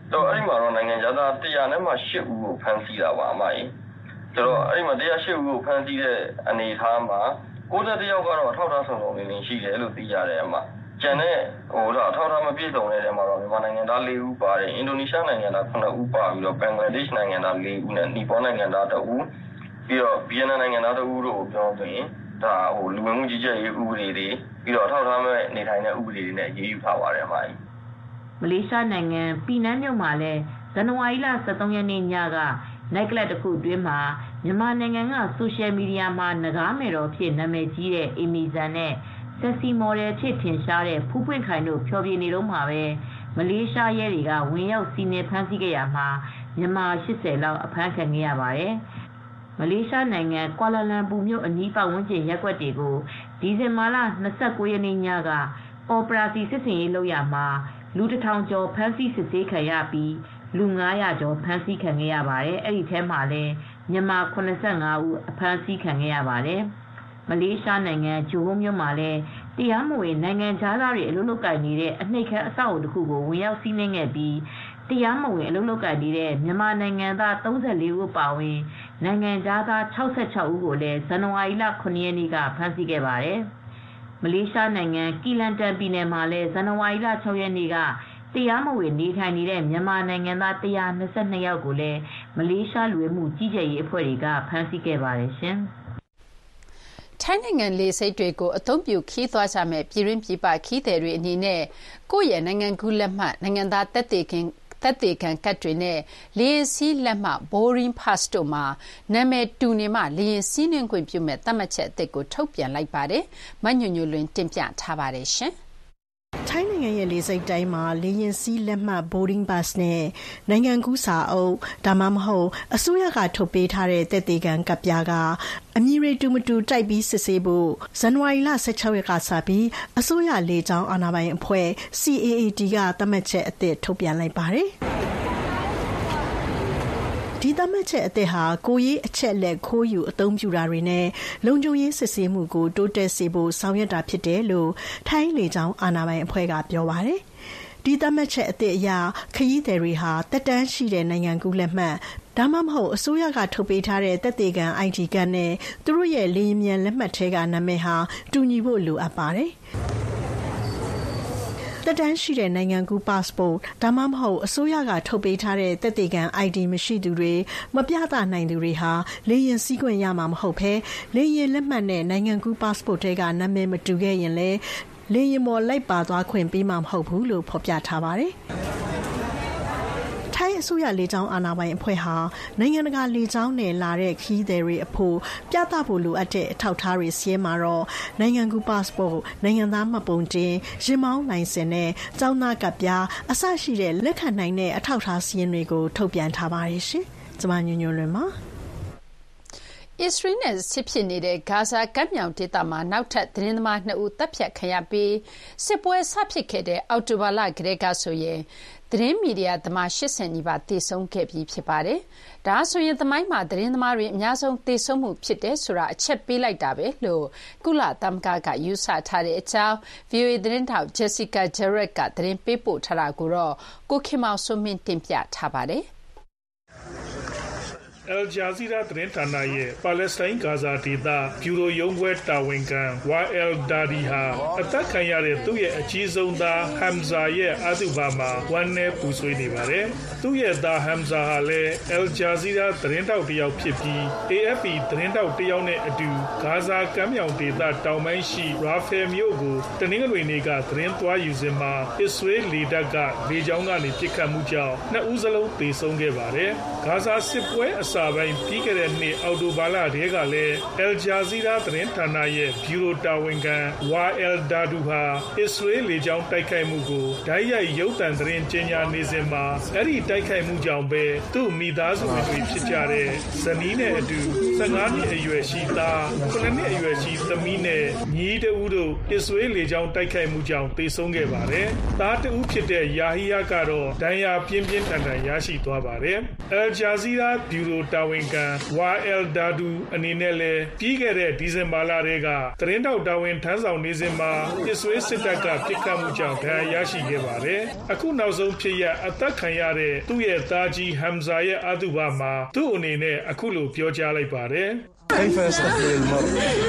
တော့အဲ့ဒီမှာတော့နိုင်ငံခြားသား100နဲ့မှ8ဦးကိုဖမ်းဆီးတာပါအမကြီးဆိုတော့အဲ့ဒီမှာ108ဦးကိုဖမ်းဆီးတဲ့အနေအထားမှာ91ယောက်ကတော့ထောက်ထားဆောင်ဆောင်နေရှိတယ်လို့သိရတယ်အမကျန်တဲ့ထောက်ထားမပြည့်စုံတဲ့နေရာမှာတော့မြန်မာနိုင်ငံသား4ဦးပါတယ်အင်ဒိုနီးရှားနိုင်ငံသား9ဦးပါပြီးတော့ဘင်္ဂလားဒေ့ရှ်နိုင်ငံသား4ဦးနဲ့နီပေါနိုင်ငံသား2ဦးပြီးတော့ဗီယက်နမ်နိုင်ငံသား2ဦးတို့ကိုပြောဆိုရင်ဒါလူဝင်မှုကြီးကြပ်ရေးဥပဒေတွေပြီးတော့ထောက်ထားမဲ့နေထိုင်တဲ့ဥပဒေတွေနဲ့ရေးယူထားပါတယ်အမကြီးမလေးရှားနိုင်ငံပီနန်းမြို့မှာလည်းဇန်နဝါရီလ23ရက်နေ့ညကနိုက်ကလပ်တစ်ခုအတွင်းမှာမြန်မာနိုင်ငံကဆိုရှယ်မီဒီယာမှာနဂါးမယ်တော်ဖြစ်နာမည်ကြီးတဲ့အီမီဇန်နဲ့ဆက်စီမော်ဒယ်ဖြစ်ထင်ရှားတဲ့ဖူးပွင့်ခိုင်တို့ဖျော်ဖြေနေတော့မှာပဲမလေးရှားရဲတွေကဝင်ရောက်စီးနင်းဖမ်းဆီးခဲ့ရမှာမြန်မာ80လောက်အဖမ်းခံခဲ့ရပါတယ်မလေးရှားနိုင်ငံကွာလာလမ်ပူမြို့အနီးပတ်ဝန်းကျင်ရပ်ကွက်တွေကိုဒီဇင်ဘာလ29ရက်နေ့ညကအော်ပရာစီစစ်စင်ရေးလုပ်ရမှာလူ1000ကျော်ဖမ်းဆီးစစ်ဆေးခံရပြီးလူ900ကျော်ဖမ်းဆီးခံခဲ့ရပါတယ်။အဲ့ဒီထဲမှာလည်းမြန်မာ85ဦးအဖမ်းဆီးခံခဲ့ရပါတယ်။မလေးရှားနိုင်ငံဂျိုဟိုမြို့မှာလည်းတရားမဝင်နိုင်ငံခြားသားတွေအလုပ်လုပ်ကိုင်နေတဲ့အနှိမ့်ခံအဆောက်အဦတစ်ခုကိုဝင်ရောက်စီးနင်းခဲ့ပြီးတရားမဝင်အလုပ်လုပ်ကိုင်နေတဲ့မြန်မာနိုင်ငံသား34ဦးပါဝင်နိုင်ငံခြားသား66ဦးကိုလည်းဇန်နဝါရီလ9ရက်နေ့ကဖမ်းဆီးခဲ့ပါတယ်။မလေးရှားနိုင်ငံကီလန်တန်ပြည်နယ်မှာလည်းဇန်နဝါရီလ6ရက်နေ့ကတရားမဝင်နေထိုင်နေတဲ့မြန်မာနိုင်ငံသား122ယောက်ကိုလည်းမလေးရှားလူဝင်မှုကြီးကြပ်ရေးအဖွဲ့တွေကဖမ်းဆီးခဲ့ပါတယ်ရှင်။ထိုင်းနိုင်ငံလေဆိပ်တွေကိုအသုံးပြုခီးသွားကြမဲ့ပြည်ရင်းပြည်ပခီးသည်တွေအနေနဲ့ကိုယ့်ရဲ့နိုင်ငံကူးလက်မှတ်နိုင်ငံသားသက်သေခံကတ်တွေနဲ့လေယာဉ်စီးလက်မှတ် boarding pass တို့မှာနာမည်တူနေမှလေယာဉ်စီးနှင်ခွင့်ပြုမဲ့သတ်မှတ်ချက်အသစ်ကိုထုတ်ပြန်လိုက်ပါတယ်။မညွညွလွင်တင်ပြထားပါတယ်ရှင်။ထိုင်းနိုင်ငံရဲ့လေဆိပ်တိုင်းမှာလေယာဉ်စီးလက်မှတ် boarding pass နဲ့နိုင်ငံကူးစာအုပ်ဒါမှမဟုတ်အစိုးရကထုတ်ပေးထားတဲ့သက်သေခံကတ်ပြားကအမည်ရတူမတူတိုက်ပြီးစစ်ဆေးဖို့ဇန်နဝါရီလ16ရက်ကစပြီးအစိုးရလေကြောင်းအာဏာပိုင်အဖွဲ့ CAAT ကသတ်မှတ်ချက်အသစ်ထုတ်ပြန်လိုက်ပါတယ်။ဒီသတ်မှတ်ချက်အသစ်ဟာကိုရေးအချက်လက်ခိုးယူအသုံးပြုတာတွေနဲ့လုံခြုံရေးစစ်ဆေးမှုကိုတိုးတက်စေဖို့ဆောင်ရွက်တာဖြစ်တယ်လို့ထိုင်းလေကြောင်းအာဏာပိုင်အဖွဲ့ကပြောပါတယ်။ဒီသတ်မှတ်ချက်အသစ်အရခရီးသည်တွေဟာတက်တန်းရှိတဲ့နိုင်ငံကူးလက်မှတ်ဒါမှမဟုတ်အစိုးရကထုတ်ပေးထားတဲ့သက်သေခံ ID ကတ်နဲ့သူတို့ရဲ့လေယာဉ်မြန်လက်မှတ်ထဲကနာမည်ဟာတူညီဖို့လိုအပ်ပါတယ်။တက်တန်းရှိတဲ့နိုင်ငံကူး passport ဒါမှမဟုတ်အစိုးရကထုတ်ပေးထားတဲ့သက်သေခံ ID မရှိသူတွေမပြသနိုင်သူတွေဟာလေယာဉ်စီးခွင့်ရမှာမဟုတ်ဘဲလေယာဉ်လက်မှတ်နဲ့နိုင်ငံကူး passport ထဲကနာမည်မတူခဲ့ရင်လည်းလေယာဉ်ပေါ်လိုက်ပါသွားခွင့်ပေးမှာမဟုတ်ဘူးလို့ဖော်ပြထားပါတယ်။ထိုင်းအစိုးရလေကြောင်းအာဏာပိုင်အဖွဲ့ဟာနိုင်ငံတကာလေကြောင်းနဲ့လာတဲ့ခရီးသည်တွေအဖို့ပြသဖို့လိုအပ်တဲ့အထောက်အထားတွေစီးမှာတော့နိုင်ငံကူး passport နိုင်ငံသားမှတ်ပုံတင်ယာဉ်မောင်းလိုင်စင်နဲ့ကျောင်းသားကတ်ပြားအစရှိတဲ့လက်ခံနိုင်တဲ့အထောက်အထားစီးရင်တွေကိုထုတ်ပြန်ထားပါတယ်ရှင်။ကျွန်မညွညွလွင်ပါအစ္စရေးနဲ့စစ်ဖြစ်နေတဲ့ဂါဇာကမ်းမြောင်ဒေသမှာနောက်ထပ်သတင်းသမား2ဦးတပ်ဖြတ်ခံရပြီးစစ်ပွဲဆဖြစ်ခဲ့တဲ့အောက်တိုဘာလကတည်းကဆိုရင်သတင်းမီဒီယာသမား80နီးပါးသေဆုံးခဲ့ပြီးဖြစ်ပါတယ်။ဒါဆိုရင်သမိုင်းမှာသတင်းသမားတွေအများဆုံးသေဆုံးမှုဖြစ်တယ်ဆိုတာအချက်ပေးလိုက်တာပဲလို့ကုလသမဂ္ဂကယူဆထားတဲ့အကြောင်း VOA သတင်းထောက် Jessica Jarrett ကသတင်းပေးပို့ထားတာကိုတော့ကိုခင်မောင်စိုးမင်းတင်ပြထားပါတယ်။ Al Jazeera သတင်းဌာနရဲ့ပါလက်စတိုင်းဂါဇာဒေသဗျူရိုရုံးခွဲတာဝန်ခံ Wael Dadi ဟာအသက်ခံရတဲ့သူ့ရဲ့အကြီးဆုံးသား Hamza ရဲ့အသုဘမှာဝမ်းနည်းပူဆွေးနေပါတယ်။သူ့ရဲ့သား Hamza ဟာလည်း Al Jazeera သတင်းထောက်တစ်ယောက်ဖြစ်ပြီး AFP သတင်းထောက်တစ်ယောက်နဲ့အတူဂါဇာကမ်းမြောင်ဒေသတောင်ပိုင်းရှိ Rafah မြို့ကိုတနင်္ဂနွေနေ့ကသတင်းသွားယူစဉ်မှာအစ္စရေးလေတပ်ကလေကြောင်းကနေပစ်ခတ်မှုကြောင့်2ဦးစလုံးသေဆုံးခဲ့ပါတယ်။ဂါဇာစစ်ပွဲစာပိုင်းပြီးခဲ့တဲ့နှစ်အောက်တိုဘာလတည်းကလည်း Al Jazeera သတင်းဌာနရဲ့ဗျူရိုတာဝန်ခံ Wael Dadi ဟာအစ္စရေးလေကြောင်းတိုက်ခိုက်မှုကိုဓာတ်ရိုက်ရုပ်သံသတင်းကြေညာနေစဉ်မှာအဲ့ဒီတိုက်ခိုက်မှုကြောင့်ပဲသူ့မိသားစုဝင်တွေဖြစ်ကြတဲ့ဇနီးနဲ့အတူ15နှစ်အရွယ်ရှိသား9နှစ်အရွယ်ရှိသမီးနဲ့ညီတဦးဦးတို့အစ္စရေးလေကြောင်းတိုက်ခိုက်မှုကြောင့်သေဆုံးခဲ့ပါတယ်။သားတဦးဖြစ်တဲ့ယာဟီယာကတော့ဒဏ်ရာပြင်းပြင်းထန်ထန်ရရှိသွားပါတယ်။ Al Jazeera ဗျူရိုတာဝန်ခံ Wael Dadu အနေနဲ့လည်းပြီးခဲ့တဲ့ဒီဇင်ဘာလတည်းကသတင်းတောက်တာဝန်ထမ်းဆောင်နေစဉ်မှာအစ္စရေးစစ်တပ်ကပစ်ခတ်မှုကြောင့်ဒဏ်ရာရရှိခဲ့ပါတယ်။အခုနောက်ဆုံးဖြစ်ရပ်အသက်ခံရတဲ့သူ့ရဲ့သားကြီး Hamza ရဲ့အသုဘမှာသူ့အနေနဲ့အခုလိုပြောကြားလိုက်ပါတယ်။ كيف يستقبل المرء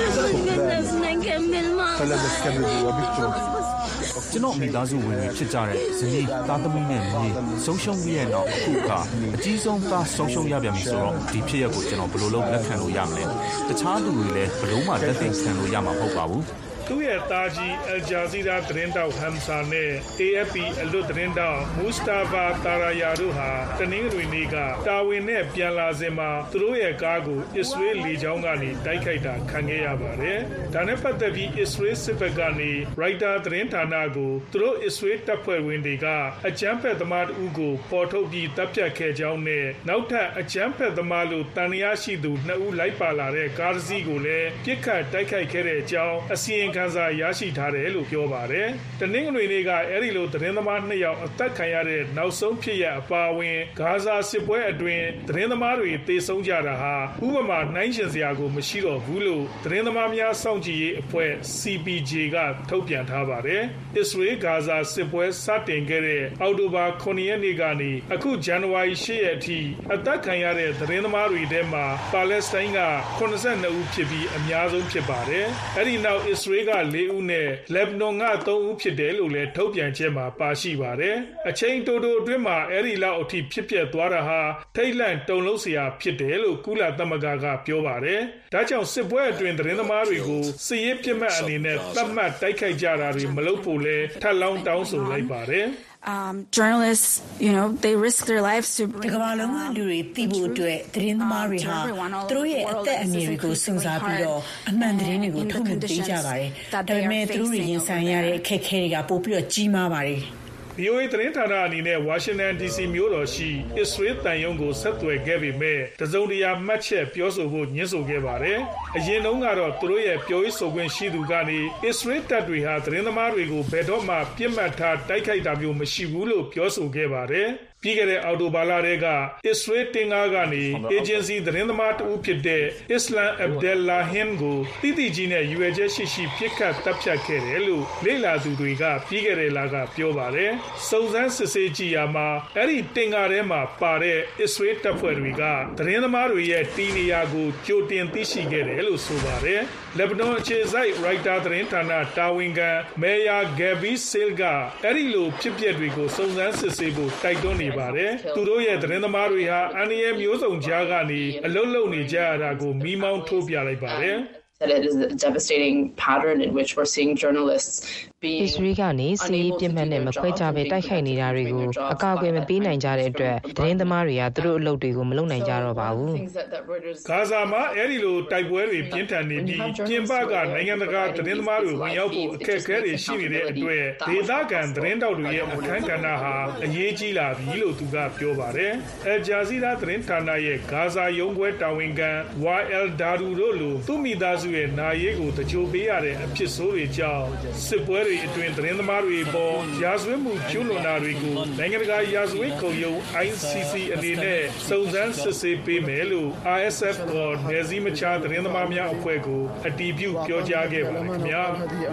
فقدان فلذة كبده وبكته ကျွန်တော်မိသားစုဝင်တွေဖြစ်ကြတဲ့ဇနီးသားသမီးနဲ့မြေဆုံးရှုံးပြီးတဲ့နောက်အခုကအကြီးဆုံးသားဆုံးရှုံးရပြန်ပြီဆိုတော့ဒီဖြစ်ရပ်ကိုကျွန်တော်ဘယ်လိုလုပ်လက်ခံလို့ရမလဲတခြားသူတွေလည်းဘယ်လိုမှလက်သိခံလို့ရမှာမဟုတ်ပါဘူးသူ့ရဲ့သားကြီး Al Jazeera သတင်းတောက် Hamza နဲ့ AFP အလွတ်သတင်းတောက် Mustafa Taraya တို့ဟာတနင်္ဂနွေနေ့ကတာဝန်နဲ့ပြန်လာစဉ်မှာသူတို့ရဲ့ကားကိုအစ္စရေးလေကြောင်းကနေတိုက်ခိုက်တာခံခဲ့ရပါတယ်။ဒါနဲ့ပတ်သက်ပြီးအစ္စရေးစစ်ဘက်ကနေ Reuters သတင်းဌာနကိုသူတို့အစ္စရေးတပ်ဖွဲ့ဝင်တွေကအကြမ်းဖက်သမားတို့ကိုပေါ်ထုတ်ပြီးတပ်ဖြတ်ခဲ့ကြောင်းနဲ့နောက်ထပ်အကြမ်းဖက်သမားလို့တန်ရာရှိသူ2ဦးလိုက်ပါလာတဲ့ကားတစ်စီးကိုလည်းပစ်ခတ်တိုက်ခိုက်ခဲ့တဲ့အကြောင်းအစီရင်ခံစာရရှိထားတယ်လို့ပြောပါတယ်။တနင်္ဂနွေနေ့ကအဲဒီလိုသတင်းသမား2ယောက်အသက်ခံရတဲ့နောက်ဆုံးဖြစ်ရပ်အပါအဝင်ဂါဇာစစ်ပွဲအတွင်းသတင်းသမားတွေသေဆုံးကြတာဟာဥပမာနှိုင်းယှဉ်စရာကိုမရှိတော့ဘူးလို့သတင်းသမားများစောင့်ကြည့်ရေးအဖွဲ့ CPJ ကထုတ်ပြန်ထားပါတယ်။အစ္စရေးဂါဇာစစ်ပွဲစတင်ခဲ့တဲ့အောက်တိုဘာ9ရက်နေ့ကနေအခုဇန်နဝါရီ10ရက်အထိအသက်ခံရတဲ့သတင်းသမားတွေထဲမှာပါလက်စတိုင်းက82ဦးဖြစ်ပြီးအများဆုံးဖြစ်ပါတယ်။အဲဒီနောက်အစ္စရေးက4ဦးနဲ့လက်ဘနွန်က3ဦးဖြစ်တယ်လို့လည်းထုတ်ပြန်ချက်မှာပါရှိပါတယ်။အချိန်တိုတိုအတွင်းမှာအဲဒီလောက်အထိဖြစ်ပျက်သွားတာဟာထိတ်လန့်တုန်လှုပ်စရာဖြစ်တယ်လို့ကုလသမဂ္ဂကပြောပါတယ်။ဒါကြောင့်စစ်ပွဲအတွင်းသတင်းသမားတွေကိုစစ်ရေးပြစ်မှတ်အနေနဲ့သတ်မှတ်တိုက်ခိုက်ကြတာတွေမလုပ်ဖို့လဲထပ်လောင်းတောင်းဆိုလိုက်ပါတယ်။ journalists they risk their lives to တကမ္ဘာလုံးကလူတွေသိဖို့အတွက်သတင်းသမားတွေဟာသူတို့ရဲ့အသက်အန္တရာယ်ကိုစွန့်စားပြီးတော့အမှန်သတင်းတွေကိုထုတ်လွှင့်ပေးကြပါတယ်ဒါပေမဲ့သူတို့ရင်ဆိုင်ရတဲ့အခက်အခဲတွေကပိုပြီးတော့ကြီးမားပါတယ် VOA သတင်းဌာနအနေနဲ့ဝါရှင်တန် DC မြို့တော်ရှိအစ္စရေးတန်ယုံကိုဆက်သွယ်ခဲ့ပေမဲ့တစုံတရာမှတ်ချက်ပြောဆိုဖို့ညှင်းဆိုခဲ့ပါတယ်။အရင်တုန်းကတော့သူတို့ရဲ့ပြောရေးဆိုခွင့်ရှိသူကနေအစ္စရေးတပ်တွေဟာသတင်းသမားတွေကိုဘယ်တော့မှပြစ်မှတ်ထားတိုက်ခိုက်တာမျိုးမရှိဘူးလို့ပြောဆိုခဲ့ပါတယ်။ပြီးခဲ့တဲ့အော်တိုဘာလတည်းကအစ္စရေးတင်ကားကနေအေဂျင်စီသတင်းသမားတဦးဖြစ်တဲ့အစ္စလမ်အဗ်ဒယ်လာဟင်ကိုတိတိကြီးနဲ့ရွေချက်ရှိရှိပြစ်ခတ်တပ်ဖြတ်ခဲ့တယ်လို့လေ့လာသူတွေကပြီးခဲ့တဲ့လကပြောပါတယ်။စုံစမ်းစစ်ဆေးကြည့်ရမှာအဲ့ဒီတင်ကားထဲမှာပါတဲ့အစ္စရေးတပ်ဖွဲ့တွေကသတင်းသမားတွေရဲ့တီးနေရာကိုကြိုတင်သိရှိခဲ့တယ်လို့ဆိုပါတယ်။လက်ဘနွန်အခြေစိုက် Reuters သတင်းဌာနတာဝန်ခံမေယာဂယ်ဗီဆယ်ကအဲ့ဒီလိုဖြစ်ပျက်တွေကိုစုံစမ်းစစ်ဆေးဖို့တိုက်တွန်းနေပါတယ်။သူတို့ရဲ့သတင်းသမားတွေဟာအန္တရာယ်မျိုးစုံကြားကနေအလုပ်လုပ်နေကြရတာကိုမီးမောင်းထိုးပြလိုက်ပါတယ်။ that it is a devastating pattern in which we're seeing journalists being Israel ကနေစီးပြစ်မှတ်နဲ့မခွဲခြားပဲတိုက်ခိုက်နေတာတွေကိုအကာအကွယ်မပေးနိုင်ကြတဲ့အတွက်သတင်းသမားတွေကသူတို့အလုပ်တွေကိုမလုပ်နိုင်ကြတော့ပါဘူးဂါဇာမှာအဲဒီလိုတိုက်ပွဲတွေပြင်းထန်နေပြီးပြင်ပကနိုင်ငံတကာသတင်းသမားတွေဝင်ရောက်ဖို့အခက်အခဲတွေရှိနေတဲ့အတွက်ဒေသခံသတင်းတောက်တွေရဲ့အခမ်းကဏ္ဍဟာအရေးကြီးလာပြီလို့သူကပြောပါတယ်။ Al Jazeera သတင်းဌာနရဲ့ဂါဇာရုံးခွဲတာဝန်ခံ Wael Dadu တို့လိုသူ့မိသားစုရဲ့နာရေးကိုတကြိုပေးရတဲ့အဖြစ်ဆိုးတွေကြောင့်စစ်ပွဲတွေအတွင်းသတင်းသမားတွေပေါ်ရာဇဝတ်မှုကျူးလွန်တာတွေကိုနိုင်ငံတကာရာဇဝတ်ခုံရုံး ICC အနေနဲ့စုံစမ်းစစ်ဆေးပေးမယ်လို့ RSF ကိုနယ်စည်းမခြားသတင်းသမားများအဖွဲ့ကိုအတည်ပြုပြောကြားခဲ့ပါတယ်ခင်ဗျာ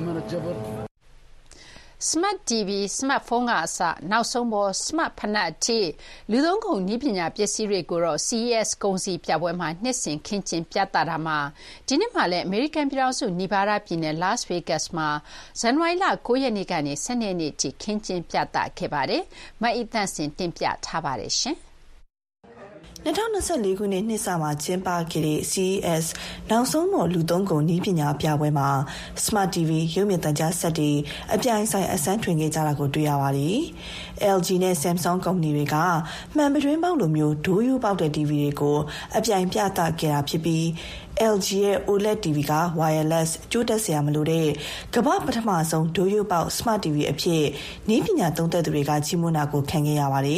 Smart TV, smartphone ကအစနောက်ဆုံးပေါ် smart ဖနက်အထိလူသုံးကုန်နည်းပညာပစ္စည်းတွေကိုတော့ CES ကုန်စည်ပြပွဲမှာနှစ်စဉ်ခင်းကျင်းပြသတာမှာဒီနှစ်မှာလည်းအမေရိကန်ပြည်ထောင်စုနီဗားဒါးပြည်နယ် Las Vegas မှာဇန်နဝါရီလ9ရက်နေ့ကနေ12ရက်နေ့ထိခင်းကျင်းပြသခဲ့ပါတယ်။မအိသန့်စင်တင်ပြထားပါတယ်ရှင်။ 2024ခုနှစ်နှစ်စမှာကျင်းပခဲ့တဲ့ CES နောက်ဆုံးပေါ်လူသုံးကုန်နည်းပညာပြပွဲမှာ Smart TV ရုပ်မြင်သံကြားစက်တွေအပြိုင်ဆိုင်အစမ်းထွင်ခဲ့ကြတာကိုတွေ့ရပါတယ်။ LG နဲ့ Samsung ကုမ္ပဏီတွေကမှန်ပတွင်းပေါက်လိုမျိုးဒိုးရိုးပေါက်တဲ့ TV တွေကိုအပြိုင်ပြသခဲ့တာဖြစ်ပြီး LG ရဲ့ OLED TV က wireless ကြိုးတက်စရာမလိုတဲ့ကမ္ဘာပထမဆုံးဒိုးရိုးပေါက် Smart TV အဖြစ်နည်းပညာသုံးသပ်သူတွေကကြီးမွမ်းတာကိုခံခဲ့ရပါတယ်။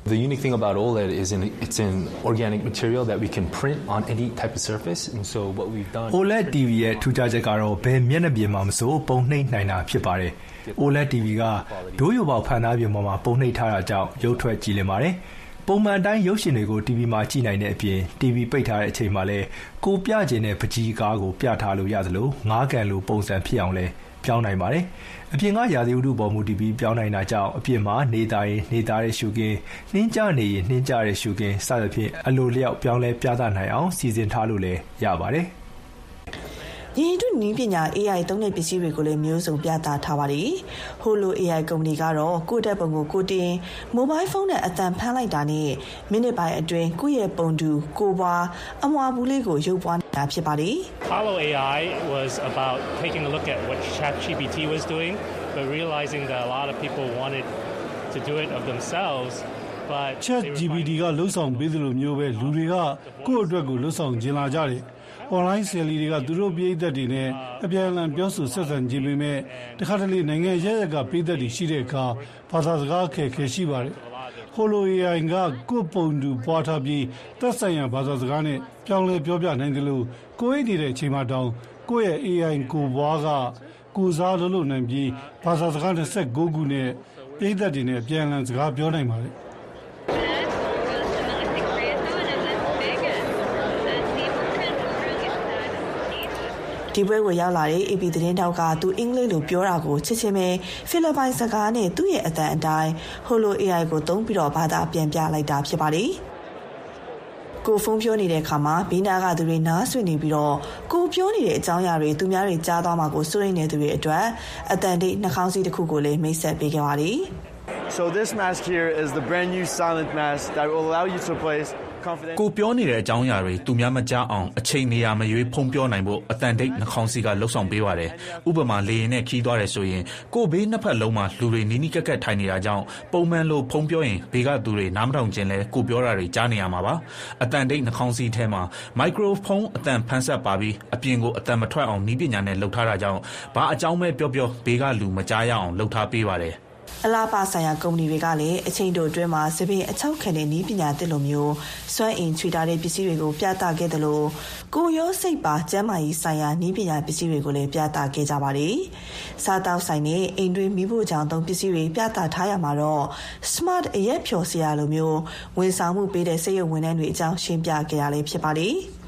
The unique thing about OLED is it's an organic material that we can print on any type of surface, and so what we've done OLED TV ရဲ့ထူးခြားချက်ကတော့ဘယ်မျက်နှာပြင်မှာမဆိုပုံနှိပ်နိုင်တာဖြစ်ပါတယ်။ OLED TV ကဒိုးရုပ်ပေါက်ဖန်သားပြင်ပေါ်မှာပုံနှိပ်ထားတာကြောင့်ရုပ်ထွက်ကြည်လင်ပါတယ်။ပုံမှန်တိုင်းရုပ်ရှင်တွေကို TV မှာကြည့်နိုင်တဲ့အပြင် TV ပိတ်ထားတဲ့အချိန်မှာလည်းကိုပြကျင်တဲ့ပကြီးကားကိုပြထားလို့ရသလို9ကန်လိုပုံစံဖြစ်အောင်လဲပြောင်းနိုင်ပါတယ်။အပြင်ကရာသီဥတုပေါ်မူတည်ပြီးပြောင်းနိုင်တာကြောင့်အပြင်မှာနေသားရင်နေသားတဲ့ရှုခင်းနှင်းကြနေရင်နှင်းကြတဲ့ရှုခင်းစသဖြင့်အလိုလျောက်ပြောင်းလဲပြသနိုင်အောင်စီစဉ်ထားလို့လည်းရပါတယ်။ညီတို့နည်းပညာ AI သုံးတဲ့ပစ္စည်းတွေကိုလည်းမျိုးစုံပြသထားပါတယ်။ Holo AI ကုမ္ပဏီကတော့ကိုယ့်တက်ပုံကိုကိုတင် mobile phone နဲ့အသံဖမ်းလိုက်တာနဲ့မိနစ်ပိုင်းအတွင်းကိုယ့်ရဲ့ပုံတူကိုပွားအမွာဘူးလေးကိုရုပ်ပွားနေတာဖြစ်ပါတယ်။ Holo AI was about taking a look at what ChatGPT was doing, but realizing that a lot of people wanted to do it of themselves. But ChatGPT ကလှုပ်ဆောင်ပေးသလိုမျိုးပဲလူတွေကကိုယ့်အတွက်ကိုလှုပ်ဆောင်ကျင်လာကြတယ်။ online ဆယ်လီတွေကသူတို့ပြည်သက်တွေနဲ့အပြန်အလှန်ပြောဆိုဆက်ဆံခြင်းပေမဲ့တခါတလေနိုင်ငံရရကပြည်သက်တွေရှိတဲ့အခါဘာသာစကားအခက်အခဲရှိပါတယ်။ Holo AI ကကိုယ့်ပုံတူပွားထားပြီးသက်ဆိုင်ရာဘာသာစကားနဲ့ပြောင်းလဲပြောပြနိုင်တယ်လို့ကိုယ်အိတ်နေတဲ့အချိန်မှာတောင်ကိုယ့်ရဲ့ AI ကိုပွားကကိုစားလို့နိုင်ပြီးဘာသာစကား29ခုနဲ့ပြည်သက်တွေနဲ့အပြန်အလှန်စကားပြောနိုင်ပါတယ်။ဒီပွဲကိုရောက်လာတဲ့ AP သတင်းတောက်ကသူအင်္ဂလိပ်လိုပြောတာကိုချစ်ချင်းပဲဖိလစ်ပိုင်စကားနဲ့သူ့ရဲ့အသံအတိုင်း Holo AI ကိုသုံးပြီးတော့ဘာသာပြန်ပြလိုက်တာဖြစ်ပါတယ်။ကိုဖုန်းပြောနေတဲ့အခါမှာဘီနာကသူတွေနားဆွနေပြီးတော့ကိုပြောနေတဲ့အကြောင်းအရာတွေသူများတွေကြားသွားမှာကိုစိုးရိမ်နေသူတွေအတွက်အတန်တိတ်နှာခေါင်းစည်းတစ်ခုကိုလည်းမိတ်ဆက်ပေးခဲ့ပါတယ်။ So this mask here is the brand new silent mask that will allow you to replace ကိုပြောနေတဲ့အကြောင်းအရာတွေသူများမကြားအောင်အချိန်နေရာမရွေးဖုံးပြောနိုင်ဖို့အတန်တိတ်နှာခေါင်းစည်းကလှုပ်ဆောင်ပေးပါတယ်။ဥပမာလေရင်နဲ့ခီးသွားတယ်ဆိုရင်ကိုဘေးနှစ်ဖက်လုံးမှာလူတွေနီးနီးကက်ကက်ထိုင်နေတာကြောင့်ပုံမှန်လိုဖုံးပြောရင်ဘေးကသူတွေနားမထောင်ခြင်းလဲကိုပြောတာတွေကြားနေရမှာပါ။အတန်တိတ်နှာခေါင်းစည်းထဲမှာမိုက်ခရိုဖုန်းအတန်ဖန်ဆက်ပါပြီးအပြင်ကိုအတန်မထွက်အောင်နည်းပညာနဲ့လှုပ်ထားတာကြောင့်ဘာအကြောင်းပဲပြောဘေးကလူမကြားရအောင်လှုပ်ထားပေးပါတယ်။အလားပါဆိုင်ရာကုမ္ပဏီတွေကလည်းအချိန်တိုအတွင်းမှာစပင်အချောက်ခံတဲ့နည်းပညာသစ်လိုမျိုးစွမ်းအင်ချွေထားတဲ့ပစ္စည်းတွေကိုပြသခဲ့တယ်လို့ကိုရောစိတ်ပါကျန်းမာရေးဆိုင်ရာနည်းပညာပစ္စည်းတွေကိုလည်းပြသခဲ့ကြပါတယ်။စားတောက်ဆိုင်နဲ့အိမ်တွင်းမိဖို့ကြောင့်သုံးပစ္စည်းတွေပြသထားရမှာတော့ smart အရက်ဖြော်စရာလိုမျိုးဝန်ဆောင်မှုပေးတဲ့စက်ရုံဝန်ထမ်းတွေအကြောင်းရှင်းပြခဲ့ရလဲဖြစ်ပါတယ်။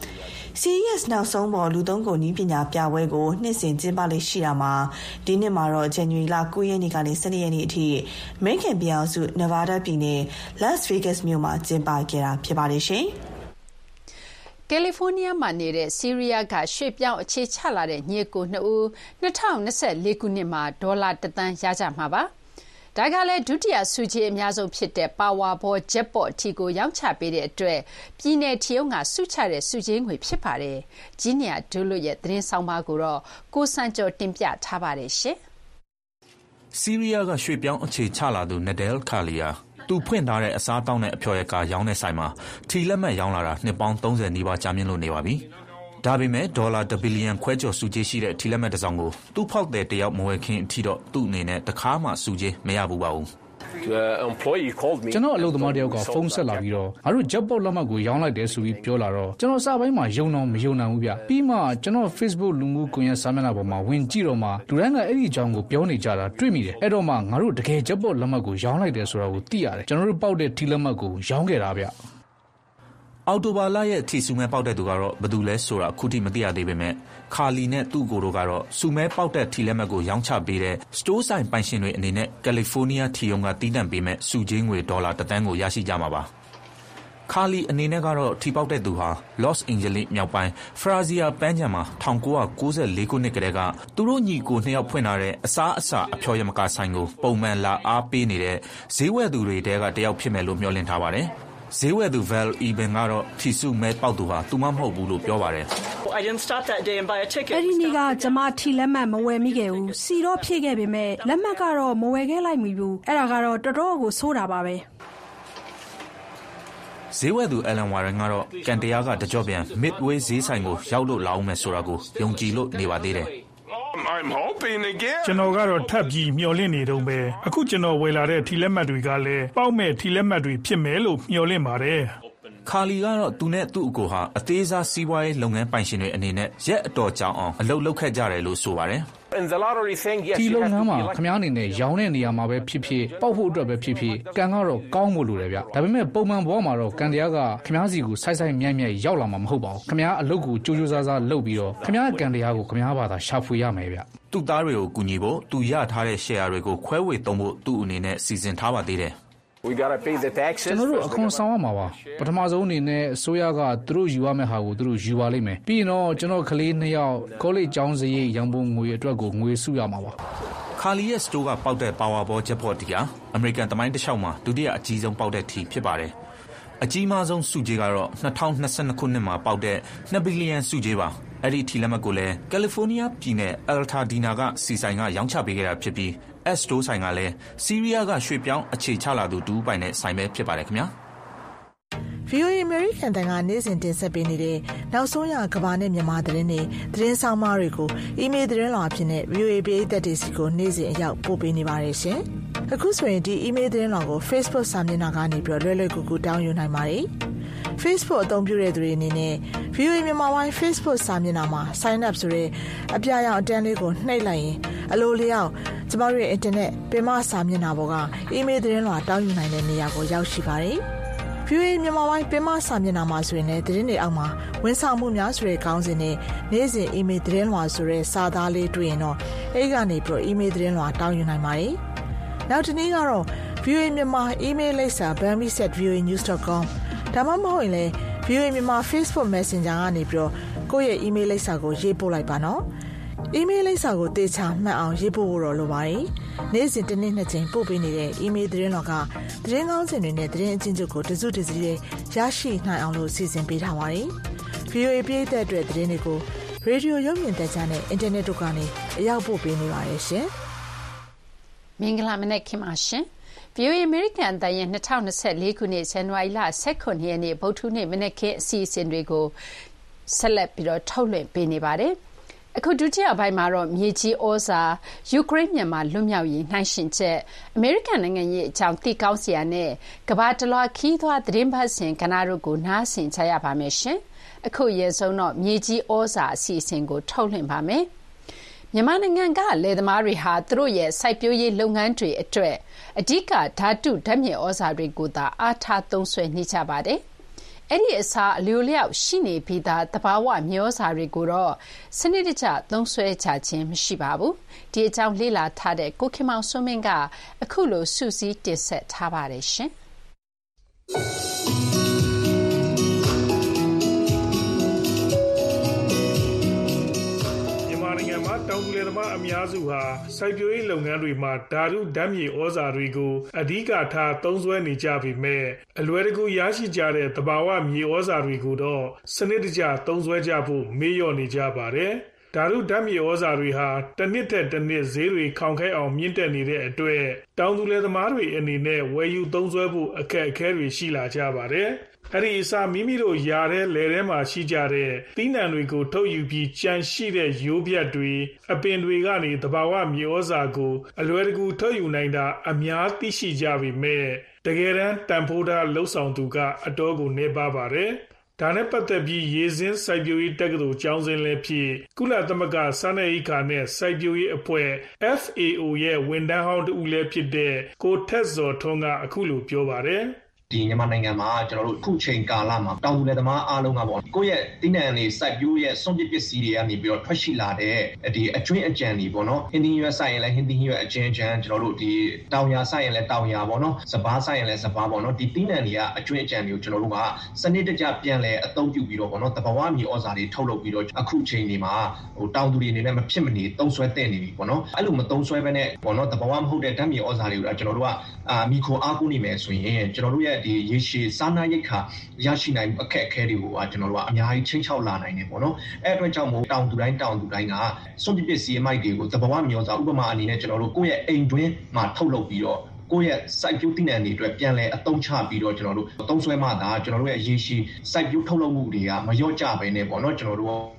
CES နောက်ဆုံးပေါ်လူသုံးကုန်နည်းပညာပြပွဲကိုနှစ်စဉ်ကျင်းပလေ့ရှိတာမှာဒီနှစ်မှာတော့ January လ 9 ရက်နေ့ကနေ12ရက်နေ့အထိ American ပြည်အောင်စု Nevada ပြည်နယ် Las Vegas မြို့မှာကျင်းပခဲ့တာဖြစ်ပါတယ်ရှင်။ကယ်လီဖိုးနီးယားမှာနေတဲ့ဆီးရီးယားကရွှေ့ပြောင်းအခြေချလာတဲ့ညီအကို2ဦး2024ခုနှစ်မှာဒေါ်လာ1 သန်းရကြမှာပါ။ဒါကလည်းဒုတိယစုကြီးအများဆုံးဖြစ်တဲ့ Powerball Jackpot အထီကိုရောင်းချပေးတဲ့အတွက်ပြည်내ထီယုံကစုချတဲ့စုကြီးငွေဖြစ်ပါတယ်။ကြီးနေရဒိုလို့ရဲ့သတင်းဆောင်ပါကိုတော့ကိုစံကျော်တင်ပြထားပါတယ်ရှင်။ဆီးရီးယားကရွှေ့ပြောင်းအခြေချလာသူ Nadel Khalia သူဖွင့်ထားတဲ့အစားတောင်းတဲ့အဖျော်ရကာရောင်းတဲ့ဆိုင်မှာထီလက်မှတ်ရောင်းလာတာနှစ်ပေါင်း30နီးပါးကြာမြင့်လို့နေပါပြီ။ဒါပေမဲ့ဒေါ်လာ1ဘီလီယံခွဲကျော်စုကြီးရှိတဲ့ထီလက်မှတ်တစ်စောင်ကိုသူ့ဖောက်တဲ့တယောက်မဝယ်ခင်အထိတော့သူ့အနေနဲ့တခါမှစုကြီးမရဘူးပါဘူးကျွန်တော်အလုပ်သမားတယောက်ကဖုန်းဆက်လာပြီးတော့ငါတို့ Jackpot လက်မှတ်ကိုရောင်းလိုက်တယ်ဆိုပြီးပြောလာတော့ကျွန်တော်စပိုင်းမှာယုံတော့မယုံနိုင်ဘူးဗျပြီးမှကျွန်တော် Facebook လူမှုကွန်ရက်စာမျက်နှာပေါ်မှာဝင်ကြည့်တော့မှလူတိုင်းကအဲ့ဒီအကြောင်းကိုပြောနေကြတာတွေ့မိတယ်အဲ့တော့မှငါတို့တကယ် Jackpot လက်မှတ်ကိုရောင်းလိုက်တယ်ဆိုတာကိုသိရတယ်ကျွန်တော်တို့ပေါက်တဲ့ထီလက်မှတ်ကိုရောင်းခဲ့တာဗျအော်တိုဘာလရဲ့ထီဆူမဲပေါက်တဲ့သူကတော့ဘယ်သူလဲဆိုတာအခုထိမသိရသေးပေမဲ့ခါလီနဲ့သူ့ကိုယ်တို့ကတော့ဆူမဲပေါက်တဲ့ထီလက်မှတ်ကိုရောင်းချပေးတဲ့စတိုးဆိုင်ပိုင်ရှင်တွေအနေနဲ့ကယ်လီဖိုးနီးယားထီယုံကတီးတန့်ပေးမဲ့စုချင်းငွေဒေါ်လာ1 သန်းကိုရရှိကြမှာပါခါလီအနေနဲ့ကတော့ထီပေါက်တဲ့သူဟာ Los Angeles မြောက်ပိုင်း Frazia ပန်းခြံမှာ1994ခုနှစ်ကတည်းကသူတို့ညီကို2ယောက်ဖွင့်ထားတဲ့အစားအစာအဖျော်ယမကာဆိုင်ကိုပုံမှန်လာအားပေးနေတဲ့ဈေးဝယ်သူတွေတဲကတယောက်ဖြစ်မယ်လို့မျှော်လင့်ထားပါတယ်ဈေးဝယ်သူ Val Eben ကတော့ထီစုမဲပေါက်သူဟာသူမမဟုတ်ဘူးလို့ပြောပါတယ်အဲ့ဒီနေ့ကကျွန်မထီလက်မှတ်မဝယ်မိခဲ့ဘူးစီတော့ဖြည့်ခဲ့ပေမဲ့လက်မှတ်ကတော့မဝယ်ခဲ့လိုက်မိဘူးအဲ့ဒါကတော့တော်တော်ကိုဆိုးတာပါပဲဈေးဝယ်သူ Alan Warren ကတော့ကန်တရားကတကြော့ပြန် Midway ဈေးဆိုင်ကိုရောက်လို့လာအောင်မယ်ဆိုတာကိုယုံကြည်လို့နေပါသေးတယ်ကျွန်တော်ကတော့ထပ်ပြီးမျှော်လင့်နေတော့ပဲအခုကျွန်တော်ဝယ်လာတဲ့ထီလက်မှတ်တွေကလည်းပေါက်မဲ့ထီလက်မှတ်တွေဖြစ်မယ်လို့မျှော်လင့်ပါတယ်ခါလီကတော့သူနဲ့သူ့အကိုဟာအသေးစားစီးပွားရေးလုပ်ငန်းပိုင်ရှင်တွေအနေနဲ့ရက်အတော်ကြောင်အောင်အလုပ်လုပ်ခဲ့ကြတယ်လို့ဆိုပါတယ်ဒီလုပ်ငန်းမှာခမားအနေနဲ့ရောင်းတဲ့နေရာမှာပဲဖြစ်ဖြစ်ပေါက်ဖို့အတွက်ပဲဖြစ်ဖြစ်ကန်ကတော့ကောင်းဖို့လိုတယ်ဗျဒါပေမဲ့ပုံမှန်ဘဝမှာတော့ကန်တရားကခမားစီကိုဆိုက်မြိုက်ရောက်လာမှာမဟုတ်ပါဘူးခမားအလုပ်ကိုကြိုးစားစားလုပ်ပြီးတော့ခမားကန်တရားကိုခမားဘာသာရှာဖွေရမယ်ဗျသူ့သားတွေကိုကူညီဖို့သူရထားတဲ့ share တွေကိုခွဲဝေသုံးဖို့သူ့အနေနဲ့စီစဉ်ထားပါသေးတယ်ကျွန်တော်တို့အခွန်ဆောင်ရမှာပါပထမဆုံးအနေနဲ့အစိုးရကသူတို့ယူရမယ့်ဟာကိုသူတို့ယူပါလိမ့်မယ်ပြီးရင်တော့ကျွန်တော်ကလေး2ယောက်ကောလိပ်ကျောင်းစရိတ်ရန်ပုံငွေအတွက်ကိုငွေစုရမှာပါခါလီရဲ့စတိုးကပေါက်တဲ့ Powerball jackpot တီဟာအမေရိကန်သမိုင်းတစ်လျှောက်မှာဒုတိယအကြီးဆုံးပေါက်တဲ့ထီဖြစ်ပါတယ်အကြီးမားဆုံးစုကြေးကတော့2022ခုနှစ်မှာပေါက်တဲ့2ဘီလီယံစုကြေးပါအဲ့ဒီထီလက်မှတ်ကိုလည်းကယ်လီဖိုးနီးယားပြည်နယ်အယ်တာဒီနာကစီဆိုင်ကရောင်းချပေးခဲ့တာဖြစ်ပြီးS store ဆိုင်ကလည်းစီးရီးယားကရွှေ့ပြောင်းအခြေချလာသူတူပိုင်တဲ့ဆိုင်ပဲဖြစ်ပါတယ်ခင်ဗျာ VOA American တန်ကနေ့စဉ်တင်ဆက်ပေးနေတဲ့နောက်ဆုံးရကမ္ဘာနဲ့မြန်မာသတင်းတွေသတင်းဆောင်မတွေကိုအီးမေးလ်သတင်းလွှာအဖြစ်နဲ့ VOA ပြည်သက်တွေစီကိုနေ့စဉ်အရောက်ပို့ပေးနေပါတယ်ရှင်။အခုဆိုရင်ဒီအီးမေးလ်သတင်းလွှာကို Facebook စာမျက်နှာကနေပြီးလွယ်လွယ်ကူကူတောင်းယူနိုင်ပါတယ်။ Facebook အသုံးပြုတဲ့သူတွေအနေနဲ့ VOA မြန်မာပိုင်း Facebook စာမျက်နှာမှာ sign up ဆိုတဲ့အပြရောင်အတန်းလေးကိုနှိပ်လိုက်ရင်အလိုလျောက်ကျမတို့ရဲ့ internet ပင်မစာမျက်နှာပေါ်ကအီးမေးလ်သတင်းလွှာတောင်းယူနိုင်တဲ့နေရာကိုရောက်ရှိပါတယ်။ VOA မြန်မာပိုင်းပင်မစာမျက်နှာမှာဆိုရင်လည်းသတင်းတွေအောက်မှာဝန်ဆောင်မှုများဆိုတဲ့ခေါင်းစဉ်နဲ့နေ့စဉ်အီးမေးလ်သတင်းလွှာဆိုတဲ့စာသားလေးတွေ့ရင်တော့အဲဒီကနေပြီးအီးမေးလ်သတင်းလွှာတောင်းယူနိုင်ပါတယ်။နောက်တစ်နည်းကတော့ VOA မြန်မာအီးမေးလ်လိပ်စာ bami@voanews.com ဒါမှမဟုတ်ရင်လည်း VOA မြန်မာ Facebook Messenger ကနေပြီးကိုယ့်ရဲ့အီးမေးလ်လိပ်စာကိုရေးပို့လိုက်ပါနော်။အီးမေးလ်လိပ်စာကိုတေချာမှတ်အောင်ရေးပို့ဖို့တော့လိုပါတယ်။နေ့စဉ်တစ်နေ့2ကြိမ်ပို့ပေးနေတဲ့အီးမေးလ်သတင်းတော်ကသတင်းကောင်းစင်တွေနဲ့သတင်းအချင်းချုပ်ကိုတစုတစည်းလေးရရှိနိုင်အောင်လို့စီစဉ်ပေးထားပါတယ်။ VOA ပြည်သက်အတွက်သတင်းတွေကိုရေဒီယိုရုပ်မြင်သံကြားနဲ့အင်တာနက်တို့ကနေအရောက်ပို့ပေးနေပါတယ်ရှင်။မင်္ဂလာမနက်ခင်ပါရှင်။ VOA American အသံရဲ့2024ခုနှစ်ဇန်နဝါရီလ18ရက်နေ့ဗုဒ္ဓဟူးနေ့မနက်ခင်းအစီအစဉ်တွေကိုဆက်လက်ပြီးတော့ထုတ်လွှင့်ပေးနေပါတယ်။အခုဒုတိယပိုင်းမှာတော့မြေကြီးဩဇာယူကရိန်းမြန်မာလွတ်မြောက်ရေးနှိုင်းယှဉ်ချက်အမေရိကန်နိုင်ငံရေးအကြောင်းသိကောင်းစရာနဲ့ကမ္ဘာတလွှာခီးသွွားသတင်းပတ်စဉ်ကဏ္ဍတို့ကိုနားဆင်ကြရပါမယ်ရှင်။အခုရေဆုံးတော့မြေကြီးဩဇာအစီအစဉ်ကိုထုတ်လွှင့်ပါမယ်။မြန်မာနိုင်ငံကလယ်သမားတွေဟာသူတို့ရဲ့စိုက်ပျိုးရေးလုပ်ငန်းတွေအတွက်အဓိကဓာတုဓာတ်မြေဩဇာတွေကိုသာအားထားသုံးစွဲနေကြပါတယ်။အဲ့ဒီအစားအလျော်လျောက်ရှိနေပြီးသားသဘာဝမြေဩဇာတွေကိုတော့စနစ်တကျသုံးစွဲကြခြင်းမရှိပါဘူး။ဒီအကြောင်းလေ့လာထားတဲ့ကိုခင်မောင်စိုးမင်းကအခုလိုစုစည်းတင်ဆက်ထားပါတယ်ရှင်။တောင်သူလယ်သမားအများစုဟာစိုက်ပျိုးရေးလုပ်ငန်းတွေမှာဓာတုဓာတ်မြေဩဇာတွေကိုအဓိကထားသုံးစွဲနေကြပေမဲ့အလွယ်တကူရရှိကြတဲ့သဘာဝမြေဩဇာတွေကိုတော့စနစ်တကျသုံးစွဲကြဖို့မေ့လျော့နေကြပါတယ်။ဓာတုဓာတ်မြေဩဇာတွေဟာတစ်နှစ်ထက်တစ်နှစ်ဈေးတွေခေါင်ခဲအောင်မြင့်တက်နေတဲ့အတွက်တောင်သူလယ်သမားတွေအနေနဲ့ဝယ်ယူသုံးစွဲဖို့အခက်အခဲတွေရှိလာကြပါတယ်။အဲ့ဒီအစားမိမိတို့ယာတဲ့လယ်ထဲမှာရှိကြတဲ့သီးနှံတွေကိုထုတ်ယူပြီးကြန့်ရှိတဲ့ရိုးပြတ်တွေအပင်တွေကနေသဘာဝမြေဩဇာကိုအလွယ်တကူထုတ်ယူနိုင်တာအများသိရှိကြပေမဲ့တကယ်တမ်းတန်ဖိုးထားလှုပ်ဆောင်သူကအတော်ကိုနှဲပါပါတယ်။ဒါနဲ့ပတ်သက်ပြီးရေစင်းစိုက်ပျိုးရေးတက္ကသိုလ်ကျောင်းစင်းလည်းဖြစ်ကုလသမဂ္ဂစားနပ်ရိက္ခာနဲ့စိုက်ပျိုးရေးအဖွဲ့ FAO ရဲ့ဝန်ထမ်းဟောင်းတူလည်းဖြစ်တဲ့ကိုထက်စောထွန်းကအခုလိုပြောပါတယ်။ဒီမြန်မာနိုင်ငံမှာကျွန်တော်တို့အခုချိန်ကာလမှာတောင်သူလယ်သမားအားလုံးကပေါ့ကိုယ့်ရဲ့တင်းနံတွေစိုက်ပျိုးရဲ့စွန့်ပစ်ပစ္စည်းတွေကနေပြီးတော့ထွက်ရှိလာတဲ့ဒီအကျွင်းအကြံတွေပေါ့နော်ဟင်းသီးရွက်စိုက်ရင်လည်းဟင်းသီးရွက်အကျွင်းအကြံကျွန်တော်တို့ဒီတောင်ယာစိုက်ရင်လည်းတောင်ယာပေါ့နော်စပါးစိုက်ရင်လည်းစပါးပေါ့နော်ဒီတင်းနံတွေကအကျွင်းအကြံတွေကိုကျွန်တော်တို့ကစနစ်တကျပြန်လဲအသုံးပြုပြီးတော့ပေါ့နော်တဘာဝမြေဩဇာတွေထုတ်လုပ်ပြီးတော့အခုချိန်ဒီမှာဟိုတောင်သူတွေအနေနဲ့မဖြစ်မနေသုံးစွဲတဲ့နေပြီပေါ့နော်အဲ့လိုမသုံးစွဲဘဲနဲ့ပေါ့နော်တဘာဝမဟုတ်တဲ့ဓာတ်မြေဩဇာတွေကိုကျွန်တော်တို့ကမီခရိုအားကိုးနေမယ်ဆိုရင်ကျွန်တော်တို့ရဲ့ဒီရေရှည်စားနပ်ရိက္ခာရရှိနိုင်မှုအခက်အခဲတွေကိုကျွန်တော်တို့ကအများကြီးချင်းချောက်လာနိုင်တယ်ပေါ့နော်အဲ့အတွက်ကြောင့်မို့တောင်သူတိုင်းကစွန့်ပစ်ပစ္စည်းအမိုက်တွေကိုသဘာဝမြေဩဇာဥပမာအနေနဲ့ကျွန်တော်တို့ကိုယ့်ရဲ့အိမ်တွင်းမှာထုတ်လုပ်ပြီးတော့ကိုယ့်ရဲ့စိုက်ပျိုးသီးနှံတွေအတွက်ပြန်လည်အသုံးချပြီးတော့ကျွန်တော်တို့သုံးစွဲမှသာကျွန်တော်တို့ရဲ့ရေရှည်စိုက်ပျိုးထုတ်လုပ်မှုတွေကမလျော့ကျပဲနဲ့ပေါ့နော်ကျွန်တော်တို့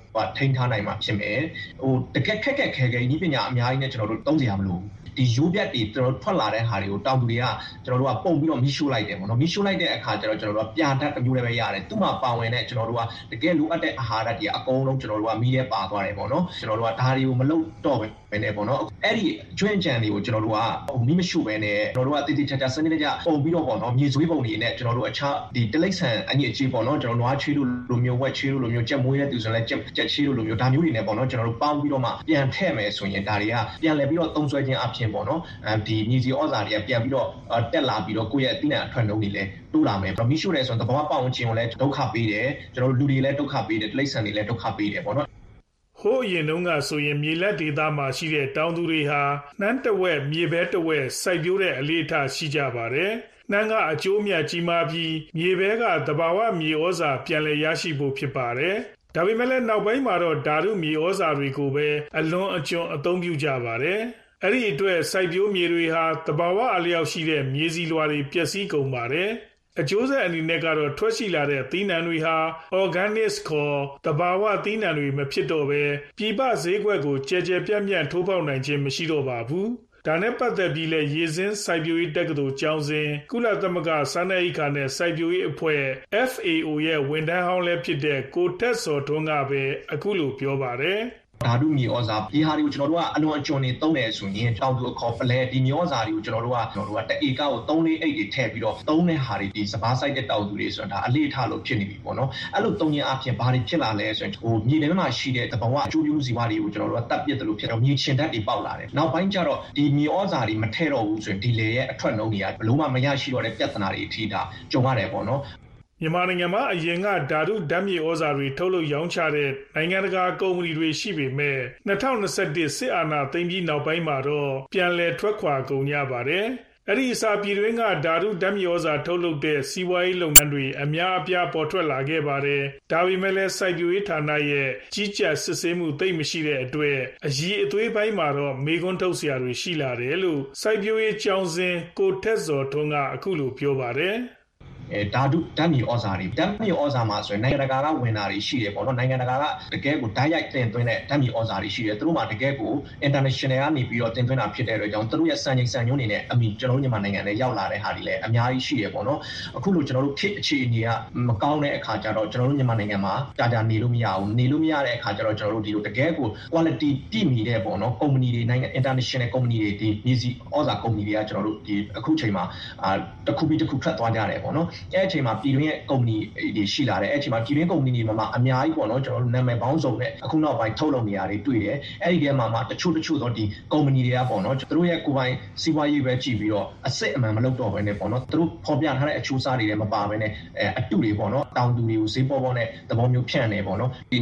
ထိန်းထားနိုင်မှာဖြစ်မယ်တကယ်ခက်ခဲနည်းပညာအများကြီးနဲ့ကျွန်တော်တို့သုံးစရာမလိုဘူးဒီရိုးပြတ်တွေကျွန်တော်ထွက်လာတဲ့ဟာတွေကိုတောင်သူတွေကကျွန်တော်တို့ကပုံပြီးတော့မီးရှို့လိုက်တယ်ပေါ့နော်မီးရှို့လိုက်တဲ့အခါကျတော့ကျွန်တော်တို့ကပြာဓာတ်တစ်မျိုးလည်းပဲရတယ်သူ့မှာပါဝင်တဲ့ကျွန်တော်တို့ကတကယ်လိုအပ်တဲ့အာဟာရတွေအကုန်လုံးကျွန်တော်တို့ကမီးထဲပါသွားတယ်ပေါ့နော်ကျွန်တော်တို့ကဒါတွေကိုမလုပ်တော့ပဲနဲ့ပေါ့နော်အဲ့ဒီကျွင်းကြံတွေကိုကျွန်တော်တို့ကမီးမရှို့ပဲနဲ့ကျွန်တော်တို့ကတိတိကျကျစနစ်တကျပုံပြီးတော့ပေါ့နော်မြေဆွေးပုံတွေနဲ့ကျွန်တော်တို့အခြားဒီတလိပ်ဆန်အညစ်အကြေးပေါ့နော်ကျွန်တော်နွားချွေးလိုမျိုးဝက်ချွေးလိုမျိုးကြက်မွေးတဲ့သူဆိုရင်လည်းကြက်ချွေးလိုမျိုးဒါမျိုးတွေနဲ့ပေါ့နော်ကျွန်တော်တို့ပေါင်းပြီးတော့မှပြန်ထည့်မယ်ဆိုရင်ဒါတွေကပြန်လည်ပြီးတော့သုံးစွဲခြင်းအပြင်ပေါ့နော်ဒီမြေစီဩဇာတွေကပြန်ပြီးတော့တက်လာပြီးတော့ကိုယ့်ရဲ့အသီးနှံအထွက်နှုန်းတွေလည်းတိုးလာမယ်မီးရှို့တယ်ဆိုရင်သဘာဝပတ်ဝန်းကျင်ကိုလည်းဒုက္ခပေးတယ်ကျွန်တော်တို့လူတွေလည်းဒုက္ခပေးတယ်တိရစ္ဆာန်တွေလည်းဒုက္ခပေးတယ်ပေါ့နော်ဟိုးအရင်တုန်းကဆိုရင်မြေလက်ဒေသမှာရှိတဲ့တောင်သူတွေဟာနှမ်းတဝက်မြေပဲတဝက်စိုက်ပျိုးတဲ့အလေးထားရှိကြပါတယ်နှမ်းကအကျိုးမြတ်ကြီးမားပြီးမြေပဲကသဘာဝမြေဩဇာပြန်လည်ရရှိဖို့ဖြစ်ပါတယ်ဒါပေမဲ့လည်းနောက်ပိုင်းမှာတော့ဓာတုမြေဩဇာတွေကိုပဲအလွန်အကျွံအသုံးပြုကြပါတယ်အဲ့ဒီအတွက်စိုက်ပျိုးမြေတွေဟာသဘာဝအလျောက်ရှိတဲ့မြေစီလွှာတွေပျက်စီးကုန်ပါတယ်အကျိုးဆက်အနေနဲ့ကတော့ထွက်ရှိလာတဲ့သီးနှံတွေဟာ organic ခေါ်သဘာဝသီးနှံတွေမဖြစ်တော့ပဲပြည်ပဈေးကွက်ကိုကြဲကြဲပြန့်ပြန့်ထိုးပေါက်နိုင်ခြင်းမရှိတော့ပါဘူးဒါနဲ့ပတ်သက်ပြီးလဲရေစင်းစိုက်ပျိုးရေးတက္ကသိုလ်ကျောင်းစဉ်ကုလသမဂ္ဂစားနပ်ရိက္ခာနဲ့စိုက်ပျိုးရေးအဖွဲ့ FAO ရဲ့ဝန်ထမ်းဟောင်းလည်းဖြစ်တဲ့ကိုထက်စောထွန်းကပဲအခုလိုပြောပါတယ်ဓာတုမြေဩဇာဒီဟာတွေကိုကျွန်တော်တို့ကအလွန်အကျွံနေသုံးတယ်ဆိုရင်တောင်သူအခေါ်ပလဲဒီမြေဩဇာတွေကိုကျွန်တော်တို့ကတဧကကို3-4အိတ်တွေထည့်ပြီးတော့သုံးတဲ့ဟာတွေဒီစပါးစိုက်တဲ့တောင်သူတွေဆိုတာဒါအလေးထားလို့ဖြစ်နေပြီပေါ့နော်အဲ့လိုသုံးခြင်းအပြင်ဘာတွေဖြစ်လာလဲဆိုရင်မြေထဲမှာရှိတဲ့သဘာဝအကျိုးပြုဇီဝတွေကိုကျွန်တော်တို့ကတပ်ပစ်တယ်လို့ဖြစ်တော့မြေချင်ဓာတ်တွေပေါက်လာတယ်နောက်ပိုင်းကျတော့ဒီမြေဩဇာတွေမထည့်တော့ဘူးဆိုရင်ဒီလေရဲ့အထွက်နှုန်းတွေကဘလို့မှမရရှိတော့တဲ့ပြဿနာတွေအထိဒါကြုံရတယ်ပေါ့နော်မြန်မာနိုင်ငံမှာအရင်ကဓာတုဓာတ်မြေဩဇာတွေထုတ်လုပ်ရောင်းချတဲ့နိုင်ငံတကာကုမ္ပဏီတွေရှိပေမဲ့2021စစ်အာဏာသိမ်းပြီးနောက်ပိုင်းမှာတော့ပြန်လည်ထွက်ခွာကုန်ကြပါတယ်။အဲ့ဒီအစားပြည်တွင်းကဓာတုဓာတ်မြေဩဇာထုတ်လုပ်တဲ့စီးပွားရေးလုပ်ငန်းတွေအများအပြားပေါ်ထွက်လာခဲ့ပါတယ်။ဒါပေမဲ့လည်းစိုက်ပျိုးရေးဌာနရဲ့ကြီးကြပ်စစ်ဆေးမှုသိပ်မရှိတဲ့အတွက်အရည်အသွေးပိုင်းမှာတော့မေးခွန်းထုတ်စရာတွေရှိလာတယ်လို့စိုက်ပျိုးရေးကျောင်းစဉ်ကိုထက်စောထွန်းကအခုလိုပြောပါတယ်။ဓာတ်မြေဩဇာတွေဓာတ်မြေဩဇာမှာဆိုရင်နိုင်ငံတကာကဝင်တာတွေရှိတယ်ပေါ့နော်နိုင်ငံတကာကတကယ်ကိုဓာတ်ရိုက်တင်သွင်းတဲ့ဓာတ်မြေဩဇာတွေရှိတယ်သူတို့မှာတကယ်ကို international ကနေပြီးတော့တင်သွင်းတာဖြစ်တဲ့အတွက်ကြောင့်သူတို့ရဲ့စံချိန်စံညွှန်းတွေနဲ့ကျွန်တော်တို့မြန်မာနိုင်ငံနဲ့ရောက်လာတဲ့ဟာတွေလည်းအများကြီးရှိတယ်ပေါ့နော်အခုလိုကျွန်တော်တို့ခေတ်အခြေအနေကမကောင်းတဲ့အခါကျတော့ကျွန်တော်တို့မြန်မာနိုင်ငံမှာကြာနေလို့မရဘူးနေလို့မရတဲ့အခါကျတော့ကျွန်တော်တို့ဒီလိုတကယ်ကို quality ပြည့်မီတဲ့ပေါ့နော်ကုမ္ပဏီတွေနိုင်ငံ international ကုမ္ပဏီတွေဒီမြေစီဩဇာကုမ္ပဏီတွေကကျွန်တော်တို့ဒီအခုချိန်မှာတစ်ခုပြီးတစ်ခုထွက်သွားကြတယ်ပေါ့နော်အဲ့အချိန်မှာပြည်တွင်းရဲ့ကုမ္ပဏီတွေရှိလာတယ်အဲ့အချိန်မှာပြည်တွင်းကုမ္ပဏီတွေမှာအများကြီးပေါ့နော်ကျွန်တော်တို့နာမည်ပေါင်းစုံနဲ့အခုနောက်ပိုင်းထုတ်လုပ်နေရတယ်တွေ့တယ်အဲ့ဒီထဲမှာတချို့တော့ဒီကုမ္ပဏီတွေကပေါ့နော်သူတို့ရဲ့ကိုယ်ပိုင်စီးပွားရေးပဲကြည့်ပြီးတော့အစစ်အမှန်မလုပ်တော့ဘဲနဲ့ပေါ့နော်သူတို့ဖော်ပြထားတဲ့အချိုးအစားတွေလည်းမပါဘဲနဲ့အတုတွေပေါ့နော်တောင်သူတွေကိုဈေးပေါ်ပေါ်နဲ့သဘောမျိုးဖြန့်နေပေါ့နော်ဒီ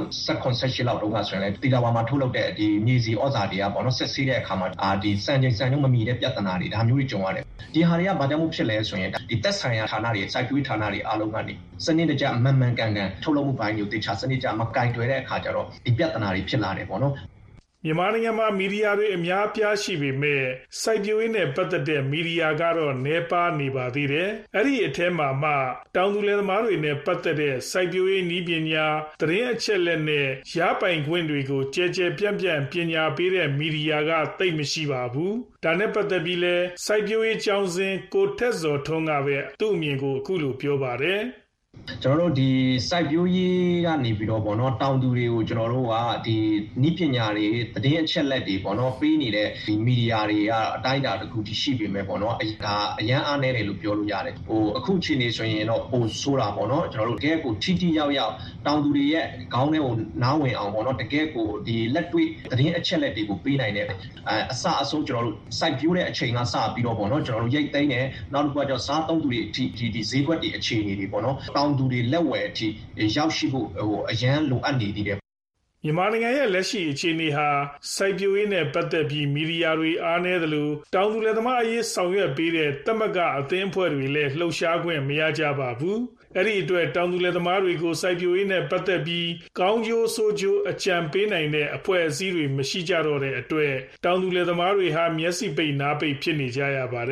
2018လောက်တုန်းကဆိုရင်လည်းတီလာဝါမှာထုတ်လုပ်တဲ့ဒီမြေစီဩဇာတွေကပေါ့နော်ဆက်ဆေးတဲ့အခါမှာဒီစံချိန်စံညွှန်းမမီတဲ့ပြဿနာတွေဒါမျိုးတွေကြုံရတယ်ဒီဟာတွေကဘာကြောင့်မို့ဖြစ်လဲဆိုရင်ဒီသက်ဆိုင်ရာဌာနတွေစိုက်ပျိုးဌာနတွေအားလုံးကနေစနစ်တကျမှန်ကန်ထုတ်လုပ်မှုပိုင်းမျိုးတေချာစနစ်တကျမကင်တွယ်တဲ့အခါကျတော့ဒီပြဿနာတွေဖြစ်လာတယ်ပေါ့နော်မြန်မာနိုင်ငံမှာမီဒီယာတွေအများအပြားရှိပေမဲ့စိုက်ပျိုးရေးနဲ့ပတ်သက်တဲ့မီဒီယာကတော့နည်းပါးနေပါသေးတယ်။အဲ့ဒီအထက်မှာတောင်သူလယ်သမားတွေနဲ့ပတ်သက်တဲ့စိုက်ပျိုးရေးနည်းပညာသတင်းအချက်အလက်နဲ့ရပိုင်ခွင့်တွေကိုကြဲကြဲပြန့်ပြန့်ပညာပေးတဲ့မီဒီယာကသိပ်မရှိပါဘူး။ဒါနဲ့ပတ်သက်ပြီးလဲစိုက်ပျိုးရေးကျောင်းစဉ်ကိုထက်စောထွန်းကပဲသူ့အမြင်ကိုအခုလိုပြောပါတယ်။ကျွန်တော်တို့ဒီစိုက်ပျိုးရေးကနေပြီးတော့ပေါ့နော်တောင်သူတွေကိုကျွန်တော်တို့ကဒီနည်းပညာတွေသတင်းအချက်လက်တွေပေါ့နော်ပေးနေတဲ့ဒီမီဒီယာတွေကအတိုင်းအတာတစ်ခုတည်ရှိပေမဲ့ပေါ့နော်ဒါအရန်အားနည်းတယ်လို့ပြောလို့ရတယ်အခုချိန်နေဆိုရင်တော့ပိုဆိုးတာပေါ့နော်ကျွန်တော်တို့တကယ်ကိုထိရောက်တောင်သူတွေရဲ့ခေါင်းထဲကိုနားဝင်အောင်ပေါ့နော်တကယ်ကိုဒီလက်တွေ့သတင်းအချက်လက်တွေကိုပေးနိုင်တဲ့အစအဆုံးကျွန်တော်တို့စိုက်ပျိုးတဲ့အချိန်ကစပြီးတော့ပေါ့နော်ကျွန်တော်တို့ရိတ်သိမ်းတယ်နောက်တစ်ခုကကျတော့စားသုံးသူတွေဒီဈေးကွက်တွေအခြေအနေတွေပေါ့နော်တောင်သူတွေလက်ဝယ်အထိရောက်ရှိဖို့အရန်လိုအပ်နေသေးတယ်မြန်မာနိုင်ငံရဲ့လက်ရှိအခြေအနေဟာစိုက်ပျိုးရေးနဲ့ပတ်သက်ပြီးမီဒီယာတွေအားနည်းသလိုတောင်သူလယ်သမားအရေးဆောင်ရွက်ပေးတဲ့သမဂ္ဂအသင်းအဖွဲ့တွေလည်းလှုပ်ရှားခွင့်မရကြပါဘူး။အဲ့ဒီအတွက်တောင်သူလယ်သမားတွေကိုစိုက်ပျိုးရေးနဲ့ပတ်သက်ပြီးကောင်းကျိုးဆိုးကျိုးအကြံပေးနိုင်တဲ့အဖွဲ့အစည်းတွေမရှိကြတော့တဲ့အတွက်တောင်သူလယ်သမားတွေဟာမျက်စိပိတ်နားပိတ်ဖြစ်နေကြရပါတယ်။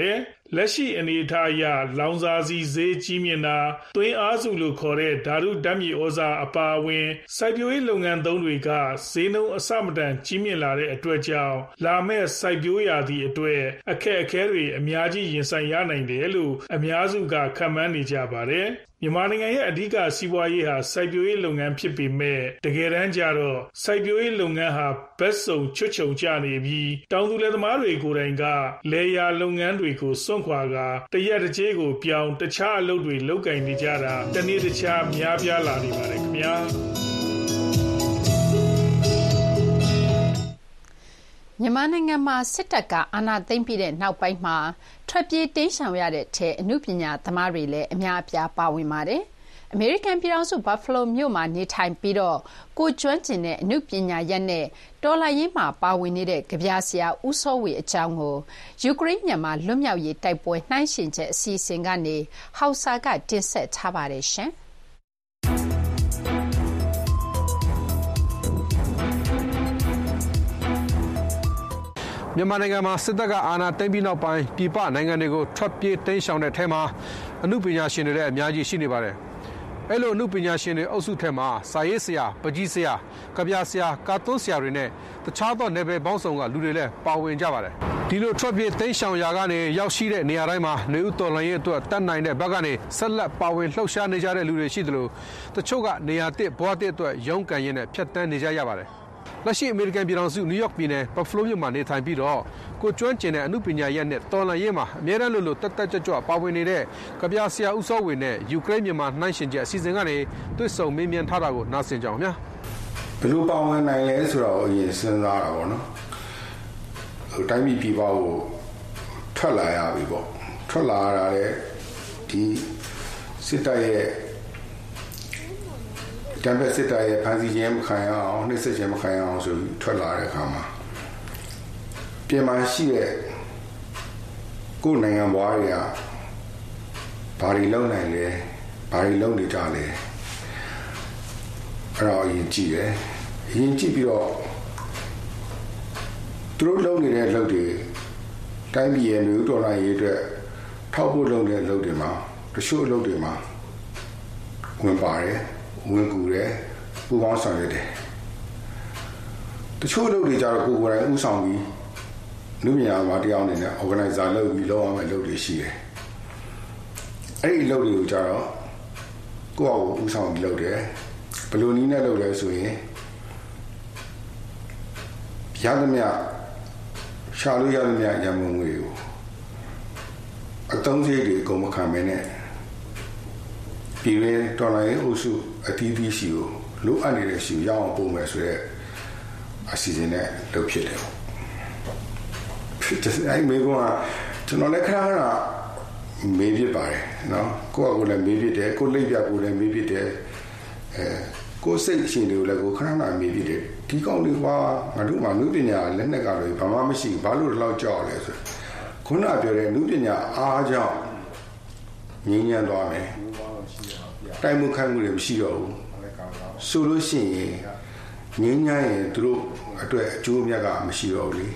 လက်ရှိအနေအထားအရလောင်စာဆီဈေးကြီးမြင့်တာသွင်းအားစုလို့ခေါ်တဲ့ဓာတုဓာတ်မြေဩဇာအပါအဝင်စိုက်ပျိုးရေးလုပ်ငန်းသုံးတွေကဈေးနှုန်းအဆမတန်ကြီးမြင့်လာတဲ့အတွက်ကြောင့်လာမယ့်စိုက်ပျိုးရာသီအတွက်အခက်အခဲတွေအများကြီးရင်ဆိုင်ရနိုင်တယ်လို့အများစုကခန့်မှန်းနေကြပါတယ်မြန်မာနိုင်ငံရဲ့အဓိကစီးပွားရေးဟာစိုက်ပျိုးရေးလုပ်ငန်းဖြစ်ပေမဲ့တကယ်တမ်းကျတော့စိုက်ပျိုးရေးလုပ်ငန်းဟာဘက်စုံချွတ်ချုံကျနေပြီးတောင်သူလယ်သမားတွေကိုယ်တိုင်ကလယ်ယာလုပ်ငန်းတွေကိုစွန့်ခွာကာတရက်တစ်ကြေးကိုပြောင်းတခြားအလုပ်တွေလုပ်ကိုင်နေကြတာတနေ့တခြားများပြားလာနေပါတယ်ခင်ဗျာမြန်မာနိုင်ငံမှာစစ်တပ်ကအာဏာသိမ်းပြီးတဲ့နောက်ပိုင်းမှာထွက်ပြေးတိမ်းရှောင်ရတဲ့ထဲအမှုပညာသမားတွေလည်းအများအပြားပါဝင်ပါတယ်။အမေရိကန်ပြည်ထောင်စုဘတ်ဖလိုမြို့မှာနေထိုင်ပြီးတော့ကိုကျွမ်းကျင်တဲ့အမှုပညာရပ်နဲ့တော်လှန်ရေးမှာပါဝင်နေတဲ့ကဗျာဆရာဦးစောဝေအကြောင်းကိုယူကရိန်းမြန်မာလွတ်မြောက်ရေးတိုက်ပွဲနှိုင်းယှဉ်ချက်အစီအစဉ်ကနေဟောက်စာကတင်ဆက်ထားပါတယ်ရှင်။မြန်မာနိုင်ငံမှာစစ်တပ်ကအာဏာသိမ်းပြီးနောက်ပိုင်းပြည်ပနိုင်ငံတွေကိုထွက်ပြေးတိမ်းရှောင်တဲ့ထဲမှာအမှုပညာရှင်တွေလည်းအများကြီးရှိနေပါတယ်။အဲ့လိုအမှုပညာရှင်တွေအုပ်စုထဲမှာစာရေးဆရာပကြီးဆရာကဗျာဆရာကာတွန်းဆရာတွေနဲ့တခြားသောနယ်ပယ်ပေါင်းစုံကလူတွေလည်းပါဝင်ကြပါတယ်။ဒီလိုထွက်ပြေးတိမ်းရှောင်ရာကနေရောက်ရှိတဲ့နေရာတိုင်းမှာနေဦးတော်လှန်ရေးအတွက်တတ်နိုင်တဲ့ဘက်ကနေဆက်လက်ပါဝင်လှုပ်ရှားနေကြတဲ့လူတွေရှိသလိုတချို့ကနေရာတစ်ဘဝတစ်အတွက်ရုန်းကန်ရင်းနဲ့ဖြတ်တန်းနေကြရပါတယ်။လက်ရှိအမေရိကန်ပြည်ထောင်စုနယူးယောက်ပြည်နယ်ဘတ်ဖလိုးမြို့မှာနေထိုင်ပြီးတော့ကိုကျွမ်းကျင်တဲ့အမှုပညာရပ်နဲ့တော်လှန်ရေးမှာအများအားလို့တက်တက်ကြွကြွပါဝင်နေတဲ့ကဗျာဆရာဦးစောဝေနဲ့ယူကရိန်းမြန်မာနှိုင်းယှဉ်ချက်အစီအစဉ်ကနေတွေ့ဆုံမေးမြန်းထားတာကိုနားဆင်ကြအောင်ဗျာဘယ်လိုပါဝင်နိုင်လဲဆိုတော့အရင်စဉ်းစားတာပေါ့နော်ဟိုတိုင်းပြည်ပြည်ပကိုထွက်လာရပြီပေါ့ထွက်လာရတာလေဒီစစ်တပ်ရဲ့တံပက်စစ်တပ်ရဲ့ဖန်စီခြင်းမခံရအောင်နှိမ့်ဆက်ခြင်းမခံရအောင်ဆိုပြီးထွက်လာတဲ့အခါမှာပြင်မာရှိတဲ့ကိုယ်နိုင်ငံဘွားတွေကဘာတွေလုပ်နိုင်လဲဘာတွေလုပ်နေကြလဲအဲ့တော့အရင်ကြည့်တယ်အရင်ကြည့်ပြီးတော့သူတို့လုပ်နေတဲ့အလုပ်တွေတိုင်းပြည်ရဲ့လူတော်လှန်ရေးအတွက်ထောက်ဖို့လုပ်တဲ့အလုပ်တွေမှာတချို့အလုပ်တွေမှာဝင်ပါတယ်ဝင်ကူတယ်ပူပေါင်းဆောင်ရွက်တယ်တချို့လုပ်တွေကြတော့ကိုယ်ကိုယ်တိုင်ဥဆောင်ပြီးလူမြညာမှာတရားအနေနဲ့ organizer လုပ်ပြီးလုပ်ရမယ့်လုပ်တွေရှိတယ်အဲ့ဒီလုပ်တွေကိုကြတော့ကိုယ့်အကိုဥဆောင်ပြီးလုပ်တယ်ဘယ်လိုနည်းနဲ့လုပ်လဲဆိုရင်ရသမျှရှာလို့ရသမျှရမုံငွေကိုအသုံးစရိတ်တွေအကုန်မခံမနဲ့ပြည်ရင်းတော်လိုင်းအုပ်စုအသီးသီးရှိကိုလိုအပ်နေတဲ့ရှိကိုရအောင်ပုံမယ်ဆိုတော့အစီအစဉ်နဲ့လုပ်ဖြစ်တယ်ဖြစ်တဲ့အဲ့မေကွာကျွန်တော်လည်းခဏခဏမေးဖြစ်ပါတယ်နော်ကိုယ့်အကိုလည်းမေးဖြစ်တယ်ကိုလိပ်ပြကိုလည်းမေးဖြစ်တယ်ကိုစိတ်အရှင်တွေကိုလည်းကိုခဏခဏမေးဖြစ်တယ်ဒီကောင်းလေးကွာငါတို့မှာနုပညာလက်နဲ့ကလည်းဘာမှမရှိဘာလို့ဒီလောက်ကြောက်လဲဆိုခုနပြောတဲ့နုပညာအားကြောင့်ငြင်းညံ့သွားမယ်တိုင်မှုခိုင်းမှုတွေမရှိတော့ဘူးဆိုလို့ရှိရင်ငြင်းညံ့ရင်သူတို့အတွက်အကျိုးအမြတ်ကမရှိတော့ဘူးလေ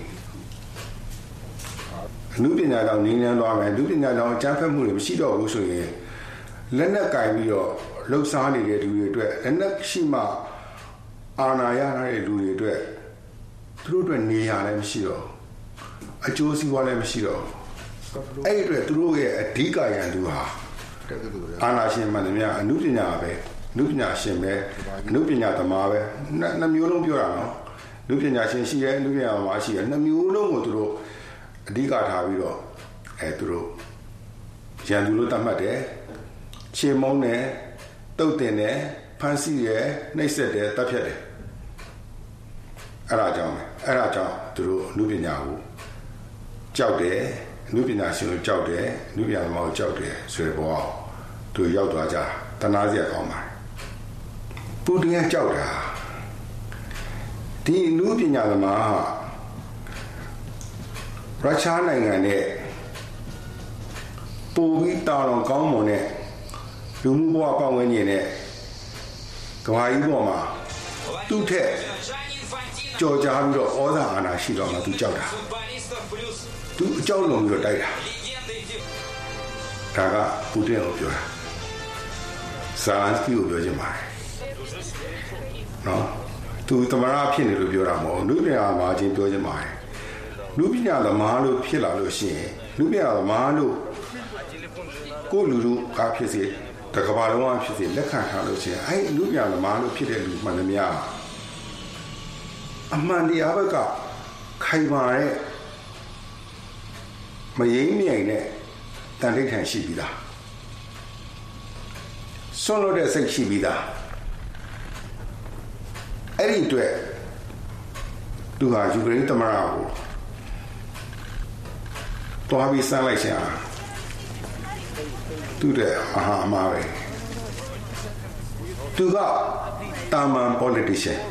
နုပညာကြောင့်ငြင်းညံ့သွားမယ်နုပညာကြောင့်အကျန်းဖက်မှုတွေမရှိတော့ဘူးဆိုရင်လက်နဲ့ကင်ပြီးတော့လှုပ်ရှားနေတဲ့လူတွေအတွက်လက်နဲ့ရှိမှအာဏာရတဲ့လူတွေအတွက်သူတို့အတွက်နေရာလည်းမရှိတော့အကျိုးစီးပွားလည်းမရှိတော့အဲ့ဒီအတွက်သူတို့ရဲ့အဓိကရန်သူဟာအာဏာရှင်မှန်တယ်များအနုပညာပဲအနုပညာရှင်ပဲအနုပညာသမားပဲနှစ်မျိုးလုံးပြောတာနော်အနုပညာရှင်ရှိတယ်အနုပညာသမားရှိတယ်နှစ်မျိုးလုံးကိုသူတို့အဓိကထားပြီးတော့သူတို့ရန်သူလို့သတ်မှတ်တယ်ခြေမုံတယ်တုတ်တင်တယ်ဖမ်းဆီးတယ်နှိပ်စက်တယ်တပ်ဖြတ်တယ်အဲ့ဒါကြောင့်သူတို့အနုပညာကိုကြောက်တယ်အနုပညာရှင်ကိုကြောက်တယ်အနုပညာသမားကိုကြောက်တယ်ဆိုတဲ့ဘောသူရောက်သွားကြတနာစရာကောင်းပါတယ်ပူတင်ကကြောက်တာဒီအနုပညာသမားရုရှားနိုင်ငံနဲ့ပူပြီးတာတော်ကောင်းမွန်တဲ့လူမှုဘဝပတ်ဝန်းကျင်နဲ့ကဘာကြီးပေါ်မှာသူ့ထက်ကြော်ကြားပြီးတော့ဩဇာအာဏာရှိတော့မှသူကြောက်တာသူအကြောင်းလုံးပြီးတော့တိုက်တာဒါကပူတင်ကိုပြောတာဇာလန်စကီကိုပြောချင်ပါတယ်နော်သူသမရဖြစ်နေလို့ပြောတာမဟုတ်လူပညာမှာချင်းပြောချင်ပါတယ်လူပညာသမားလို့ဖြစ်လာလို့ရှိရင်လူပညာသမားလို့ကိုလူလူကဖြစ်စေတကဘာလုံးကဖြစ်စေလက်ခံထားလို့ရှိရင်အဲ့လူပညာသမားလို့ဖြစ်တဲ့လူမှန်သမျှအမှန်တရားဘက်ကခိုင်မာတဲ့မရင်းမြိုင်တဲ့တန်ထိတ်ထန်ရှိပြီးသားဆွန့်လွတ်တဲ့စိတ်ရှိပြီးသားအဲ့ဒီအတွက်သူဟာယူကရိန်းသမ္မတကိုတွားပြီးဆန်းလိုက်ရှာသူတဲ့အဟာအမှားပဲသူကတာမန် politician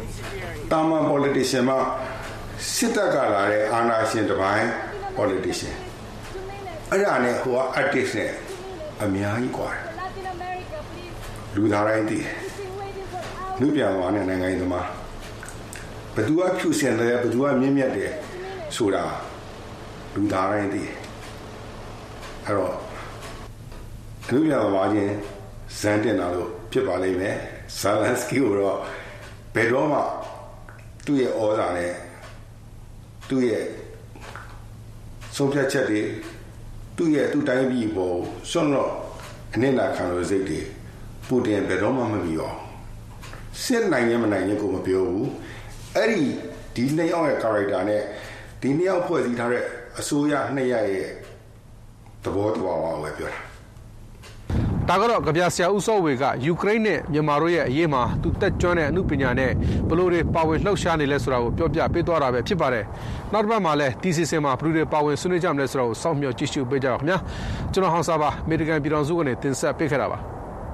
မှာစစ်တပ်ကလာတဲ့အာဏာရှင်တစ်ပိုင်း politician အဲ့ဒါနဲ့ဟိုက artist နဲ့အများကြီးกว่าလူသားတိုင်းတည်လူပြန်သွားတဲ့နိုင်ငံရေးသမားဘသူကဖြူစင်တယ်ဘသူကမြင့်မြတ်တယ်ဆိုတာလူသားတိုင်းတည်အဲ့တော့လူပြန်သွားခြင်းဇန်တင်လာလို့ဖြစ်ပါလိမ့်မယ်ဇာလန်စကီကိုတော့ဘယ်တော့မှသူ့ရဲ့ဩဇာနဲ့သူ့ရဲ့ဆုံးဖြတ်ချက်တွေသူ့တိုင်းပြည်ပေါ်စွန့်တော့အနစ်နာခံလို့စိတ်တွေပူတင်ဘယ်တော့မှမပြီးအောင်စစ်နိုင်ရင်မနိုင်ရင်ကိုမပြောဘူးအဲ့ဒီနှစ်ယောက်ရဲ့ character နဲ့ဒီနှစ်ယောက်ဖွဲ့စည်းထားတဲ့အစိုးရနှစ်ရပ်ရဲ့သဘောတရားပါပဲပြောတာဒါကတော့ကြပြဆရာဦးစောဝေကယူကရိန်းနဲ့မြန်မာတို့ရဲ့အရေးမှာသူတက်ကြွတဲ့အမှုပညာနဲ့ဘလို့တွေပါဝင်လှုပ်ရှားနေလဲဆိုတာကိုပြောပြပေးသွားတာပဲဖြစ်ပါတယ်။နောက်တစ်ပတ်မှာလည်းဒီစီစဉ်မှာဘလို့တွေပါဝင်ဆွေးနွေးကြမလဲဆိုတာကိုစောင့်မျှော်ကြည့်ရှုပေးကြပါခင်ဗျာ။ကျွန်တော်ဟောင်စာပါအမေရိကန်ပြည်ထောင်စုကနေတင်ဆက်ပေးခဲ့တာပါ။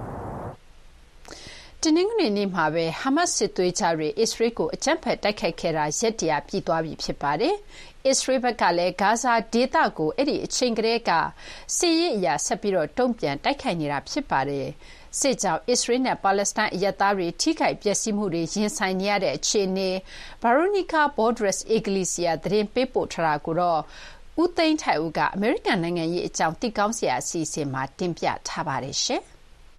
တနင်္ဂနွေနေ့မှာပဲဟာမတ်စ်စစ်သွေးကြတွေအစ္စရေးကိုအကြမ်းဖက်တိုက်ခိုက်ခဲ့တာရက်တရာပြည့်သွားပြီဖြစ်ပါတယ်။အစ္စရေးဘက်ကလည်းဂါဇာဒေသကိုအဲ့ဒီအချိန်ကတည်းကစစ်ရေးအရာဆက်ပြီးတော့တုံ့ပြန်တိုက်ခိုက်နေတာဖြစ်ပါတယ်။စစ်ကြောင့်အစ္စရေးနဲ့ပါလက်စတိုင်းအရပ်သားတွေထိခိုက်ပျက်စီးမှုတွေရင်ဆိုင်နေရတဲ့အခြေအနေဘာရိုနီကာဘော်ဒရက်စ်အီဂလီစီယာသတင်းပေးပို့ထားတာကိုတော့ဦးသိန်းထိုင်ဦးကအမေရိကန်နိုင်ငံရေးအကြောင်းသိကောင်းစရာအစီအစဉ်မှာတင်ပြထားပါတယ်ရှင်။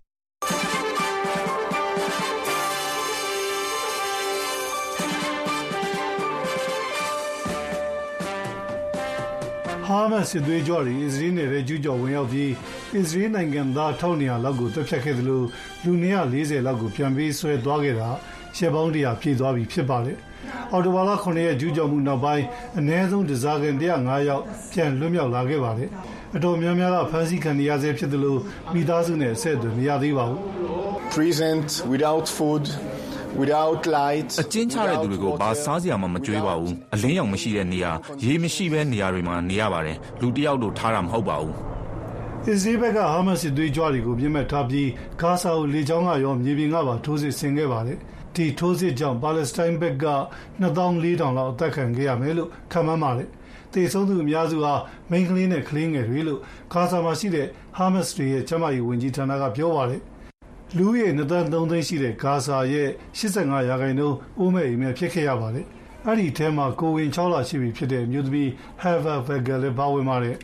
ဟာမတ်စစ်သွေးကြွတွေအစ္စရေးနယ်ထဲကျူးကျော်ဝင်ရောက်ပြီးအစ္စရေးနိုင်ငံသား1200လောက်ကိုတပ်ဖြတ်ခဲ့သလိုလူ240လောက်ကိုပြန်ပေးဆွဲသွားခဲ့တာရှက်ပေါင်း100ပြည့်သွားပြီဖြစ်ပါတယ်။အော်တိုဘာလ9ရက်ကျူးကျော်မှုနောက်ပိုင်းအနည်းဆုံးဒဇာကန်105ယောက်ပြန်လွတ်မြောက်လာခဲ့ပါတယ်။အတော်များများကဖမ်းဆီးခံရဆဲဖြစ်သလိုမိသားစုနဲ့ဆက်သွယ်မရသေးပါဘူး။ Present without food without light အကျဉ်းချတဲ့သူတွေကိုဘာစားစရာမှမကြွေးပါဘူးအလင်းရောင်မရှိတဲ့နေရာရေမရှိဘဲနေရာတွေမှာနေရပါတယ်လူတယောက်တို့ထားတာမဟုတ်ပါဘူးအစ္စရေးဘက်ကဟာမတ်စစ်သွေးကြွတွေကိုပြစ်မှတ်ထားပြီးဂါဇာကိုလေကြောင်းကရောမြေပြင်ကပါထိုးစစ်ဆင်ခဲ့ပါတယ်ဒီထိုးစစ်ကြောင့်ပါလက်စတိုင်းဘက်က2400လောက်အသက်ခံခဲ့ရမယ်လို့ခန့်မှန်းပါတယ်တေဆုံးသူအများစုဟာမိန်းကလေးနဲ့ကလေးငယ်တွေလို့ဂါဇာမှာရှိတဲ့ဟာမတ်စ်တွေရဲ့ကျန်းမာရေးဝန်ကြီးဌာနကပြောပါတယ်လူရဲ့2.3 သိန်းရှိတဲ့ဂါဇာရဲ့85%အိုးမဲ့အိမ်မဲ့ဖြစ်ခဲ့ရပါတယ်။အဲ့ဒီထဲမှာကိုဝင်6လရှိပြီဖြစ်တဲ့မြို့သမီး Hava Vega လည်းပါဝင်ပါတယ်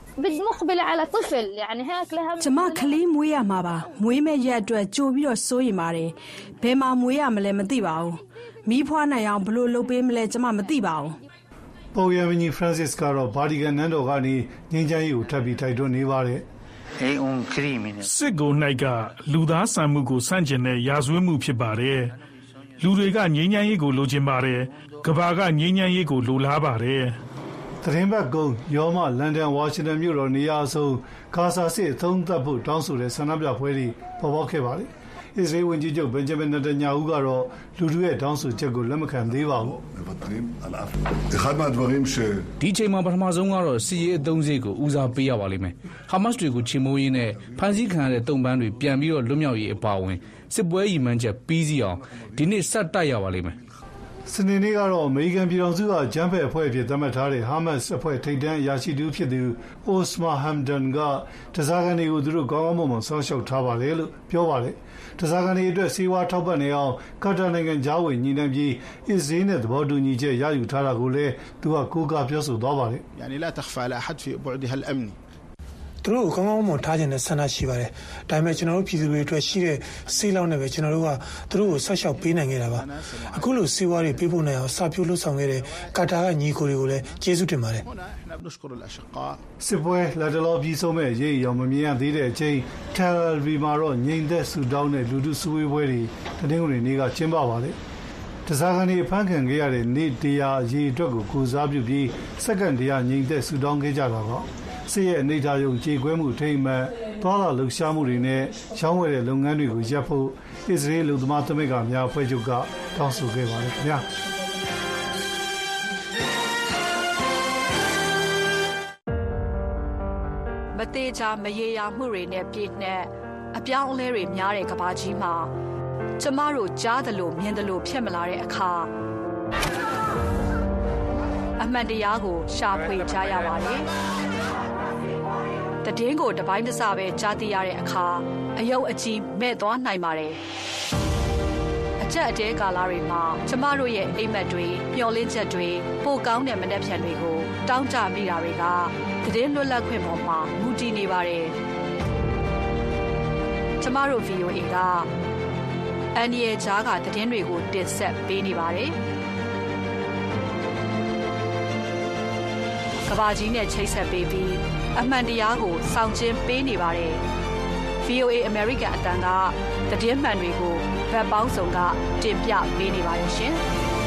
ကျမကလေးမွေးရမှာပါမွေးမဲ့ရက်အတွက်ကြိုပြီးတော့စိုးရင်ပါတယ်ဘယ်မှာမွေးရမလဲမသိပါဘူးမိဖွားနိုင်အောင်ဘလို့လုပ်ပေးမလဲကျမမသိပါဘူးပေါ်ရမင်းဖရန်စစ်ကတော့ဗာတီကန်နန်းတော်ကနေငြိမ်းချမ်းရေးကိုထပ်ပြီးတိုက်တွန်းနေပါတယ်စစ်ကို၌ကလူသားဆန်မှုကိုဆန့်ကျင်တဲ့ရာဇဝတ်မှုဖြစ်ပါတယ်လူတွေကငြိမ်းချမ်းရေးကိုလိုချင်ပါတယ်ကမ္ဘာကငြိမ်းချမ်းရေးကိုလိုလားပါတယ်သတင်းပတ်ကုန်းရောမလန်ဒန်ဝါရှင်တန်မြို့တော်နေရာအစုံဂါဇာစစ်အသုံးသပ်ဖို့တောင်းဆိုတဲ့ဆန္ဒပြပွဲတွေပေါ်ပေါက်ခဲ့ပါတယ်အစ္စရေးဝန်ကြီးချုပ်ဘင်ဂျမင်နတန်ညာဦးကတော့လူထုရဲ့တောင်းဆိုချက်ကိုလက်မခံသေးပါဘူးဒီချိန်မှာပထမဆုံးကတော့စီရေးအသုံးစရိတ်ကိုဦးစားပေးရပါလိမ့်မယ်ဟာမတ်စ်တွေကိုချေမိုးရင်းနဲ့ဖမ်းဆီးခံရတဲ့တုံ့ပန်းတွေပြန်ပြီးတော့လွတ်မြောက်ရေးအပါအဝင်စစ်ပွဲရည်မှန်းချက်ပြီးစီးအောင်ဒီနေ့ဆက်တိုက်ရပါလိမ့်မယ်စနေနေ့ကတော့အမေရိကန်ပြည်ထောင်စုကဂျမ်ဖက်အဖွဲ့အဖြစ်သတ်မှတ်ထားတဲ့ဟာမတ်စ်အဖွဲ့ထိပ်တန်းအရာရှိတူဖြစ်သူအိုစမာဟမ်ဒန်ကတစားကန်တွေကိုသူတို့ကောင်းကောင်းမွန်မွန်ဆောင်းလျှောက်ထားပါတယ်လို့ပြောပါတယ်တစားကန်တွေအတွက်စေဝါထောက်ပံ့နေအောင်ကာတာနိုင်ငံဂျာဝင်ညီနှံပြီးအစ္စရေးနဲ့သဘောတူညီချက်ရယူထားတာကိုလည်းသူကကိုးကားပြောဆိုသွားပါတယ် يعني لا تخفى على أحد في بعدها الأمني သူတို့ကောင်းကောင်းမွန်ထားခြင်းနဲ့ဆန္ဒရှိပါတယ်။ဒါပေမဲ့ကျွန်တော်တို့ပြည်သူတွေအတွက်ရှိတဲ့စေးလောက်နဲ့ပဲကျွန်တော်တို့ကသူတို့ကိုဆက်လျှောက်ပေးနိုင်ခဲ့တာပါ။အခုလိုစေဝါတွေပေးဖို့နိုင်အောင်စာပြလို့ဆောင်ခဲ့တဲ့ကာတာကညီကိုတွေကိုလည်းကျေးဇူးတင်ပါတယ်။စစ်ပွဲလက်တလောပြီးဆုံးမဲ့ရေးရောင်မမြင်ရသေးတဲ့အချိန်တယ်ဗီမှာတော့ငြိမ်သက်ဆူတောင်းတဲ့လူထုစုဝေးပွဲတွေတနင်္ဂနွေနေ့ကကျင်းပပါတယ်။တစားကန်တွေဖမ်းခံခဲ့ရတဲ့နေ့တရားရေအတွက်ကိုကိုစားပြုပြီးစက္ကန့်တရားငြိမ်သက်ဆူတောင်းခဲ့ကြတာပါစစ်ရဲ့အနေထားယုံကြေကွဲမှုထိမ့်မှန်သွားလာလှုပ်ရှားမှုတွေနဲ့ရောင်းဝယ်တဲ့လုပ်ငန်းတွေကိုရပ်ဖို့အစ္စရေးလူသမားသမဂ္ဂများအဖွဲ့ချုပ်ကတောင်းဆိုခဲ့ပါတယ်ခင်ဗျာမသေးချာမရေရာမှုတွေနဲ့ပြည့်နှက်အပြောင်းအလဲတွေများတဲ့ကမ္ဘာကြီးမှာကျမတို့ကြားသလိုမြင်သလိုဖြစ်မလာတဲ့အခါအမှန်တရားကိုရှာဖွေကြရပါတယ်တည်င်းကိုတပိုင်းတစပဲကြားသိရတဲ့အခါအယုတ်အကြီးမဲ့သွားနိုင်ပါတယ်အကျက်အတဲကာလတွေမှာကျမတို့ရဲ့အိမ်မက်တွေမျှော်လင့်ချက်တွေပိုကောင်းတဲ့မနှက်ဖြန်တွေကိုတောင်းကြမိတာတွေကတည်င်းလွတ်လပ်ခွင့်ပေါ်မှာမူတည်နေပါတယ်ကျမတို့ VOA ကအန်ရီဂျာကတည်င်းတွေကိုတင်ဆက်ပေးနေပါတယ်ကဘာကြီးနဲ့ချိတ်ဆက်ပေးပြီးအမှန်တရားကိုစောင့်ကျဉ်ပေးနေပါတယ် VOA American အတန်းကသတင်းမှန်တွေကိုဗတ်ပေါင်းစုံကတင်ပြပေးနေပါတယ်ရှင်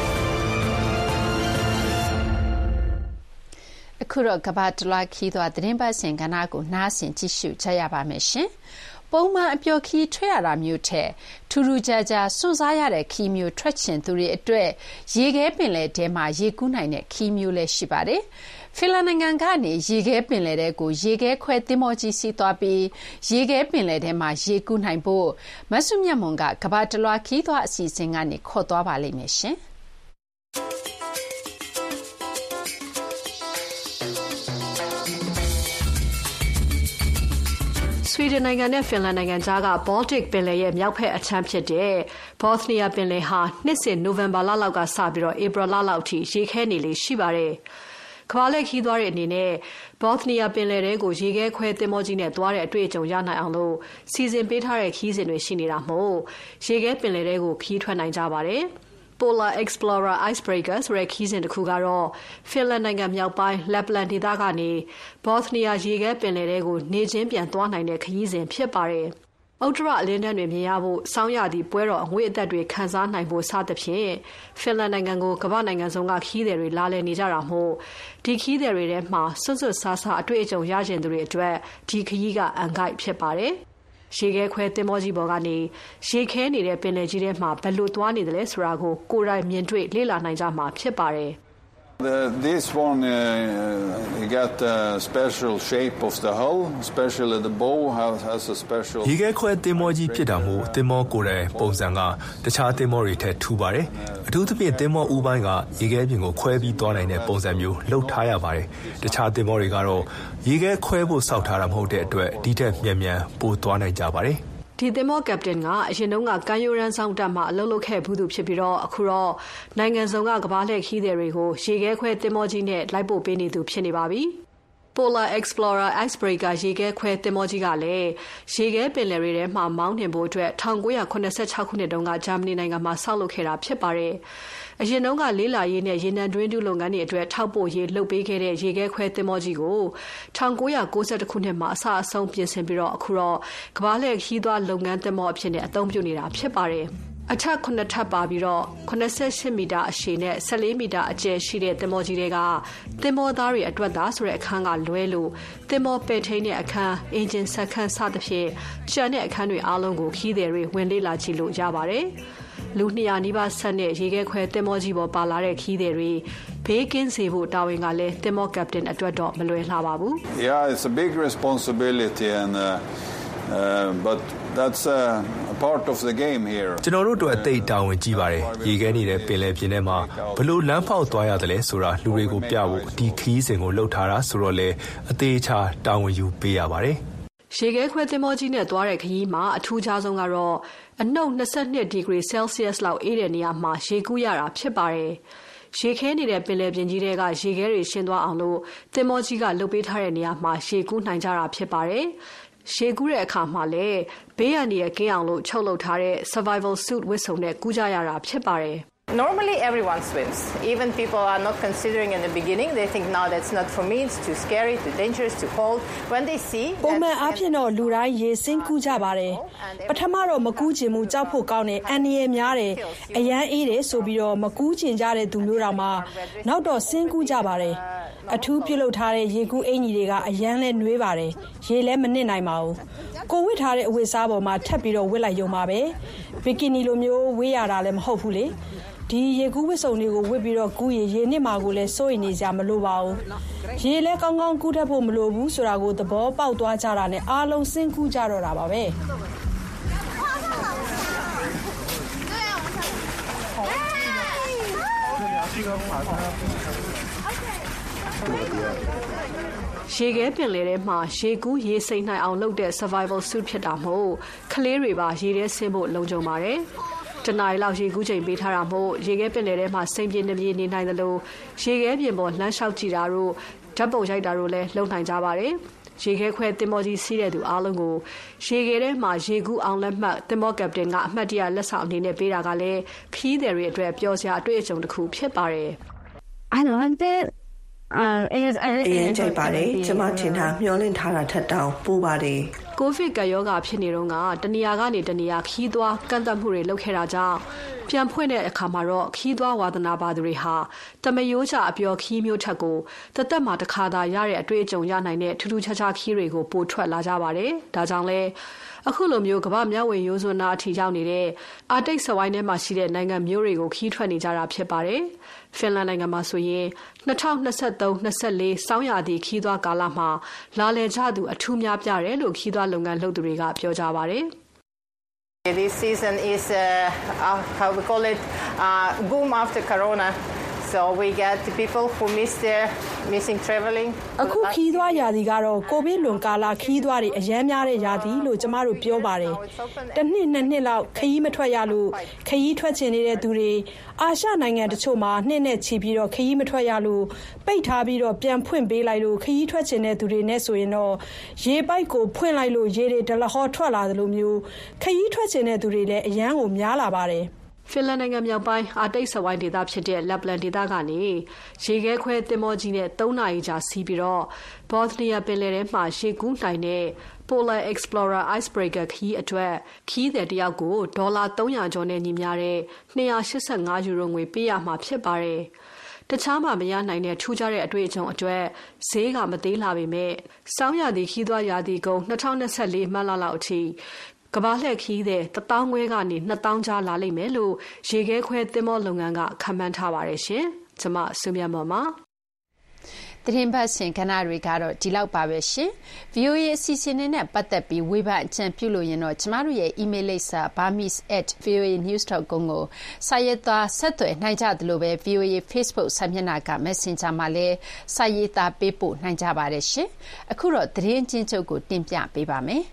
အခုတော့ကဘာတလွားခီးသွားသတင်းပတ်စဉ်ကဏ္ဍကိုနားဆင်ကြည့်ရှုကြရပါမယ်ရှင်ပုံမှန်အပျော်ခီးထွက်ရတာမျိုးထက်ထူးထူးခြားခြားစွန့်စားရတဲ့ခီးမျိုးထွက်ချင်သူတွေအတွက်ရေခဲပင်လယ်ထဲမှာရေကူးနိုင်တဲ့ခီးမျိုးလည်းရှိပါတယ်ဖင်လန်နိုင်ငံကနေရေခဲပင်လယ်ထဲကိုရေခဲခွဲသင်္ဘောကြီးစီးသွားပြီးရေခဲပင်လယ်ထဲမှာရေကူးနိုင်ဖို့မဆုမြတ်မွန်ကကဘာတလွားခီးသွားအစီအစဉ်ကနေခေါ်သွားပါလိမ့်မယ်ရှင်ဆွီဒင်နိုင်ငံနဲ့ဖင်လန်နိုင်ငံကြားက Baltic ပင်လယ်ရဲ့မြောက်ဘက်အခြမ်းဖြစ်တဲ့ Bothnia ပင်လယ်ဟာနှစ်စဉ်နိုဝင်ဘာလလောက်ကစပြီးတော့ဧပြီလလောက်ထိရေခဲနေလေရှိပါတယ်။ကမ္ဘာလှည့်ခီးသွားတဲ့အနေနဲ့ Bothnia ပင်လယ်ထဲကိုရေခဲခွဲသင်္ဘောကြီးနဲ့သွားတဲ့အတွေ့အကြုံရနိုင်အောင်လို့စီစဉ်ပေးထားတဲ့ခီးစဉ်တွေရှိနေတာမို့ရေခဲပင်လယ်ထဲကိုခီးထွက်နိုင်ကြပါတယ်။ Polar Explorer Icebreaker ဆိုတဲ့ခီးစဉ်တစ်ခုကတော့ဖင်လန်နိုင်ငံမြောက်ပိုင်း Lapland ဒေသကနေ Bothnia ရေခဲပင်လယ်ထဲကိုနေချင်းပြန်သွားနိုင်တဲ့ခရီးစဉ်ဖြစ်ပါတယ်။ဥတ္တရအလင်းတန်းတွေမြင်ရဖို့စောင်းရသည့်ပွဲတော်အငွေ့အသက်တွေခန်းစားနိုင်ဖို့စသဖြင့်ဖင်လန်နိုင်ငံကိုကမ္ဘာနိုင်ငံစုံကခီးသည်တွေလာလည်နေကြတာမို့ဒီခီးသည်တွေထဲမှာစွတ်စွတ်ဆားဆားအတွေ့အကြုံရကျင်သူတွေအတွက်ဒီခရီးကအန်ကိုက်ဖြစ်ပါတယ်။ရေခဲခွဲသင်္ဘောကြီးပေါ်ကနေရေခဲနေတဲ့ပင်လယ်ကြီးထဲမှာဘယ်လိုသွားနေတယ်လဲဆိုတာကိုကိုယ်တိုင်မြင်တွေ့လေ့လာနိုင်ကြမှာဖြစ်ပါတယ် This one got a special shape of the hull, especially the bow has a special. ရေခဲခွဲသင်္ဘောကြီးဖြစ်တာမို့သင်္ဘောကိုယ်တိုင်ပုံစံကတခြားသင်္ဘောတွေထက်ထူပါတယ်။အထူးသဖြင့်သင်္ဘောဦးပိုင်းကရေခဲပြင်ကိုခွဲပြီးသွားနိုင်တဲ့ပုံစံမျိုးလှုပ်ထားရပါတယ်။တခြားသင်္ဘောတွေကတော့ရေခဲခွဲဖို့စောက်ထားတာမဟုတ်တဲ့အတွက်ဒီထက်မြန်ပိုသွားနိုင်ကြပါတယ်။ဒီသင်္ဘောကပတင်ကအရင်တုန်းကကမ်းရိုးတန်းဆောင်တပ်မှာအလုပ်လုပ်ခဲ့ဘူးသူဖြစ်ပြီးတော့အခုတော့နိုင်ငံစုံကကမ္ဘာလှည့်ခီးသည်တွေကိုရေခဲခွဲသင်္ဘောကြီးနဲ့လိုက်ပို့ပေးနေသူဖြစ်နေပါပြီ။ Polar Explorer Icebreaker ရေခဲခွဲသင်္ဘောကြီးကလည်းရေခဲပင်လယ်တွေထဲမှာမောင်းနှင်ဖို့အတွက်1986ခုနှစ်တုန်းကဂျာမနီနိုင်ငံမှာဆောက်လုပ်ခဲ့တာဖြစ်ပါတယ်။အရင်တုန်းကလေးလာရေးနဲ့ရေနံတွင်းတူးလုပ်ငန်းတွေအတွက်ထောက်ပို့ရေးလုပ်ပေးခဲ့တဲ့ရေခဲခွဲသင်္ဘောကြီးကို1992ခုနှစ်မှာအစအဆုံးပြင်ဆင်ပြီးတော့အခုတော့ကမ္ဘာလှည့်ခီးသွားလုပ်ငန်းသင်္ဘောအဖြစ်နဲ့အသုံးပြုနေတာဖြစ်ပါတယ်။အထက်9ထပ်ပါပြီးတော့88မီတာအရှည်နဲ့14မီတာအကျယ်ရှိတဲ့သင်္ဘောကြီးတွေကသင်္ဘောသားတွေအတွက်သာဆိုတဲ့အခန်းကလွဲလို့သင်္ဘောပဲ့ထိန်းတဲ့အခန်း၊အင်ဂျင်စက်ခန်းစသဖြင့်ကျန်တဲ့အခန်းတွေအားလုံးကိုခီးသည်တွေဝင်လေ့လာကြည့်လို့ရပါတယ်။လူ200နီးပါးဆက်နဲ့ရေခဲခွဲသင်္ဘောကြီးပေါ်ပါလာတဲ့ခီးသည်တွေဘေးကင်းစေဖို့တာဝန်ကလည်းသင်္ဘောကပတင်အတွက်တော့မလွယ်လှပါဘူး။ Yeah, it's a big responsibility and but that's a part of the game here. ကျွန်တော်တို့အတွက်အသိတာဝန်ကြီးပါတယ်ရေခဲနေတဲ့ပင်လယ်ပြင်ထဲမှာဘလို့လမ်းဖောက်သွားရတယ်လဲဆိုတာလူတွေကိုပြဖို့ဒီခီးစဉ်ကိုလှုပ်ထားတာဆိုတော့လေအသေးချာတာဝန်ယူပေးရပါတယ်ရေခဲခွဲသင်္ဘောကြီးနဲ့သွားတဲ့ခရီးမှာအထူးခြားဆုံးကတော့အနှုတ်22ဒီဂရီ Celsius လောက်အေးတဲ့နေရာမှာရေကူးရတာဖြစ်ပါတယ်ရေခဲနေတဲ့ပင်လယ်ပြင်ကြီးတွေကရေခဲတွေရှင်းသွားအောင်လို့သင်္ဘောကြီးကလှုပ်ပေးထားတဲ့နေရာမှာရေကူးနိုင်ကြတာဖြစ်ပါတယ်ရေကူးတဲ့အခါမှာလည်းဘေးရန်ရဲ့ကင်းအောင်လို့ချုပ်လုပ်ထားတဲ့ survival suit ဝတ်စုံနဲ့ကူးကြရတာဖြစ်ပါတယ် Normally everyone swims. Even people are not considering in the beginning. They think, no, that's not for me. It's too scary, too dangerous, too cold. When they see... ပုံမှန်အားဖြင့်တော့လူတိုင်းရေစင်းကူးကြပါတယ်။ပထမတော့မကူးချင်ဘူးကြောက်ဖို့ကောင်းတယ်အန္တရာယ်များတယ်အရန်အေးတယ်ဆိုပြီးတော့မကူးချင်ကြတဲ့သူမျိုးတော်မှာနောက်တော့စင်းကူးကြပါတယ်။အထူးပြုလုပ်ထားတဲ့ရေကူးအင်ကြီးတွေကအရန်လဲနှွေးပါတယ်။ရေလဲမနစ်နိုင်ပါဘူး။ကိုဝစ်ထားတဲ့အဝတ်စားပေါ်မှာထပ်ပြီးတော့ဝစ်လိုက်ရုံပါပဲ။ဘီကီနီလိုမျိုးဝေးရတာလည်းမဟုတ်ဘူးလေ။ဒီရေကူးဝစ်စုံတွေကိုဝစ်ပြီးတော့ကူးရေနစ်မှာကိုလည်းစိုးရိမ်နေကြမလို့ပါဘူးရေလဲကောင်းကောင်းကူးတတ်ဖို့မလိုဘူးဆိုတာကိုသဘောပေါက်သွားကြတာနဲ့အားလုံးစဉ်းကူးကြတော့တာပါပဲရေခဲပင်လေထဲမှာရေကူးရေစိမ့်နိုင်အောင်လုပ်တဲ့ survival suit ဖြစ်တာမို့ကလေးတွေပါရေထဲဆင်းဖို့လုံခြုံပါတယ်တနင်္လာနေ့လောက်ရေကူးချိန်ပေးထားတာမို့ရေခဲပင်လယ်ထဲမှာစိမ့်ပြင်းနေနေနိုင်တယ်လို့ရေခဲပြင်ပေါ်လှမ်းလျှောက်ကြည့်တာတို့ဓာတ်ပုံရိုက်တာတို့လည်းလုပ်နိုင်ကြပါတယ်ရေခဲခွဲသင်္ဘောကြီးစီးတဲ့သူအားလုံးကိုရေခဲထဲမှာရေကူးအောင်လက်မှတ်သင်္ဘောကပတင်ကအမှတ်တရလက်ဆောင်အနေနဲ့ပေးတာကလည်းခီးသည်တွေအတွက်ပျော်စရာအတွေ့အကြုံတစ်ခုဖြစ်ပါတယ် I loved itအရင်ကြိုက်ပါတယ်ကျမထင်တာမျောလင့်ထားတာထက်တောင်ပိုပါတယ်ကိုဗစ်ကရောဂါဖြစ်နေတော့ကတနေရာကနေတနေရာခီးသွားကန့်သတ်မှုတွေလုပ်ခဲ့တာကြောင့်ပြန်ဖွင့်တဲ့အခါမှာတော့ခီးသွားဝါသနာပါသူတွေဟာတမယိုးချအပျော်ခီးမျိုးထက်ကိုတသက်မှာတစ်ခါသာရတဲ့အတွေ့အကြုံရနိုင်တဲ့ထူးထူးခြားခြားခီးတွေကိုပို့ထွက်လာကြပါတယ်ဒါကြောင့်လဲအခုလိုမျိုးကမ္ဘာမျက်ဝေရိုးစွန်းနာအထိရောက်နေတဲ့အာတိတ်စဝိုင်းထဲမှာရှိတဲ့နိုင်ငံမျိုးတွေကိုခီးထွက်နေကြတာဖြစ်ပါတယ်ဖင်လန်နိုင်ငံမှာဆိုရင်2023-24စောင်းရာသီခီးသွားကာလမှာလာလည်ကြသူအထူးများပြတယ်လို့ခီးသွားလုပ်ငန်းလုပ်သူတွေကပြောကြပါတယ် This season is how we call it boom after corona so we get people who missing traveling အခုခီးသွားရာသီကတော့ကိုဗစ်လွန်ကာလခီးသွားတွေအများများတဲ့ရာသီလို့ကျမတို့ပြောပါတယ်တစ်နှစ်နှစ်နှစ်လောက်ခီးမထွက်ရလို့ခီးထွက်ချင်နေတဲ့သူတွေအာရှနိုင်ငံတချို့မှာနှစ်နဲ့ချီပြီးတော့ခီးမထွက်ရလို့ပိတ်ထားပြီးတော့ပြန်ဖွင့်ပေးလိုက်လို့ခီးထွက်ချင်တဲ့သူတွေနဲ့ဆိုရင်တော့ရေပိုက်ကိုဖွင့်လိုက်လို့ရေတွေဒလဟောထွက်လာတယ်လို့မျိုးခီးထွက်ချင်တဲ့သူတွေလည်းအရန်ကိုများလာပါတယ်ဖင်လန်နိုင်ငံမြောက်ပိုင်းအာတိတ်စဝိုင်းဒေသဖြစ်တဲ့လက်ပလန်ဒေသကနေရေခဲခွဲသင်္ဘောကြီးနဲ့3နာရီကြာစီးပြီးတော့ဘော့သနီးယားပင်လယ်ထဲမှာရေကူးနိုင်တဲ့ Polar Explorer Icebreaker ခီးအတွက်ခီးတဲ့တယောက်ကိုဒေါ်လာ300ကျော်နဲ့ညီမျှတဲ့285ယူရိုငွေပေးရမှာဖြစ်ပါတယ်တခြားမှာမရနိုင်တဲ့ထူးခြားတဲ့အတွေ့အကြုံအတွက်ဈေးကမသေးလာပေမဲ့စောင်းရာသီခီးသွားရာသီကုန်2024မတ်လလောက်အထိကဘာလှည့်ခီးတဲ့1000ခွဲကနေ2000ကြားလာလိမ့်မယ်လို့ရေခဲခွဲသင်္ဘောလုပ်ငန်းကခန့်မှန်းထားပါတယ်ရှင်။ကျွန်မစုမြတ်မော်ပါသတင်းပတ်စင်ကဏ္ဍတွေကတော့ဒီလောက်ပါပဲရှင်။ VOA အစီအစဉ်နဲ့ပတ်သက်ပြီးဝေဖန်အကြံပြုလို့ရင်တော့ကျမတို့ရဲ့ email လိပ်စာ burmese@voanews.com ကိုစာရေးသားဆက်သွယ်နိုင်ကြသလိုပဲ VOA Facebook စာမျက်နှာက Messenger မှာလည်းစာရေးသားပေးပို့နိုင်ကြပါတယ်ရှင်။အခုတော့သတင်းချင်းချုပ်ကိုတင်ပြပေးပါမယ်။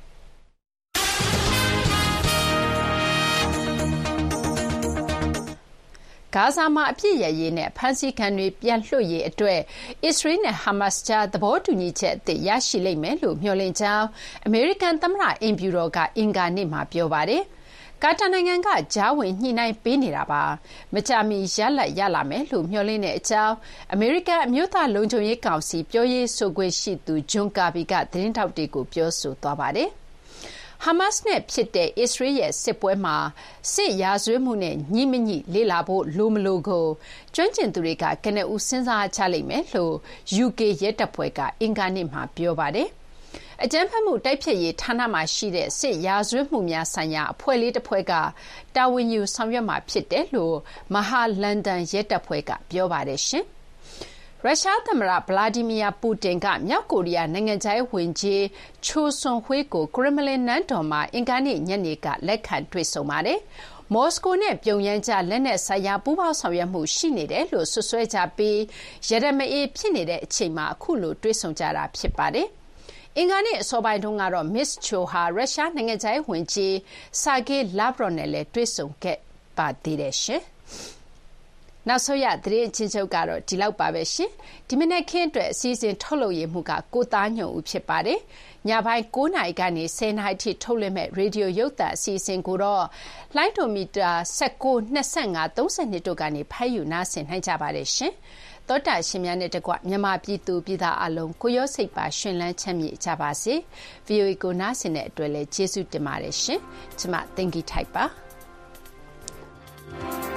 ဂါဇာမှာအပြစ်ရရေးနဲ့ဖမ်းဆီးခံတွေပြန်လွှတ်ရေးအတွက်အစ္စရေးနဲ့ဟာမတ်ကြားသဘောတူညီချက်အသစ်ရရှိလိမ့်မယ်လို့မျှော်လင့်ကြောင်းအမေရိကန်သမ္မတအိမ်ဖြူတော်ကအင်္ဂါနေ့မှာပြောပါတယ်။ကာတာနိုင်ငံကကြားဝင်ညှိနှိုင်းပေးနေတာပါ။မကြာမီရလာမယ်လို့မျှော်လင့်တဲ့အကြောင်းအမေရိကန်အမျိုးသားလုံခြုံရေးကောင်စီပြောရေးဆိုခွင့်ရှိသူဂျွန်ကာဘီကသတင်းထောက်တွေကိုပြောဆိုသွားပါတယ်။ဟာမတ်စ်နဲ့ဖြစ်တဲ့အစ္စရေးရဲ့စစ်ပွဲမှာစစ်ရာဇဝတ်မှုနဲ့ညှိမညှိလေ့လာဖို့လိုမလိုကိုကျွမ်းကျင်သူတွေကကနဦးစဉ်းစားကြလိမ့်မယ်လို့ UK ရဲတပ်ဖွဲ့ကအင်္ဂါနေ့မှာပြောပါတယ်။အကြမ်းဖက်မှုတိုက်ဖျက်ရေးဌာနမှာရှိတဲ့စစ်ရာဇဝတ်မှုများဆိုင်ရာအဖွဲ့လေးတစ်ဖွဲ့ကတာဝန်ယူဆောင်ရွက်မှာဖြစ်တယ်လို့မဟာလန်ဒန်ရဲတပ်ဖွဲ့ကပြောပါတယ်ရှင်။ရုရှားသမ္မတဗလာဒီမီယာပူတင်ကမြောက်ကိုရီးယားနိုင်ငံခြားရေးဝန်ကြီးချိုဆွန်ဟွေးကိုကရမလင်နန်းတော်မှာအင်္ဂါနေ့ညနေကလက်ခံတွေ့ဆုံပါတယ်။မော်စကိုနဲ့ပြုံယမ်းကြားလက်နက်ဆိုင်ရာပူးပေါင်းဆောင်ရွက်မှုရှိနေတယ်လို့ဆွဆွဲကြပြီးရဒမအေးဖြစ်နေတဲ့အချိန်မှာအခုလိုတွေ့ဆုံကြတာဖြစ်ပါတယ်။အင်္ဂါနေ့အစောပိုင်းတုန်းကတော့မစ္စချိုဟာရုရှားနိုင်ငံခြားရေးဝန်ကြီးဆာဂေးလာဗရော့နဲ့လည်းတွေ့ဆုံခဲ့ပါသေးတယ်ရှင်။နောက်ဆုံးရသတင်းချင်းချုပ်ကတော့ဒီလောက်ပါပဲရှင်ဒီမနေ့ခင်းအတွက်အစည်းအဝေးထုတ်လုပ်ရမှုကကိုသားညုံဦးဖြစ်ပါတယ်ညပိုင်း9:00နာရီကနေ10:00နာရီထိထုတ်လွှင့်မဲ့ရေဒီယိုရုပ်သံအစီအစဉ်ကိုတော့လိုင်းဒိုမီတာ19 25 32တို့ကနေဖမ်းယူနားဆင်နိုင်ကြပါတယ်ရှင်သောတာရှင်များနဲ့တကွမြန်မာပြည်သူပြည်သားအလုံးကိုရောစိတ်ပါရှင်လန်းချမ်းမြေ့ကြပါစေ VOA ကိုနားဆင်တဲ့အတွက်လည်းကျေးဇူးတင်ပါတယ်ရှင်ကျွန်မတင်ကြီးထိုက်ပါ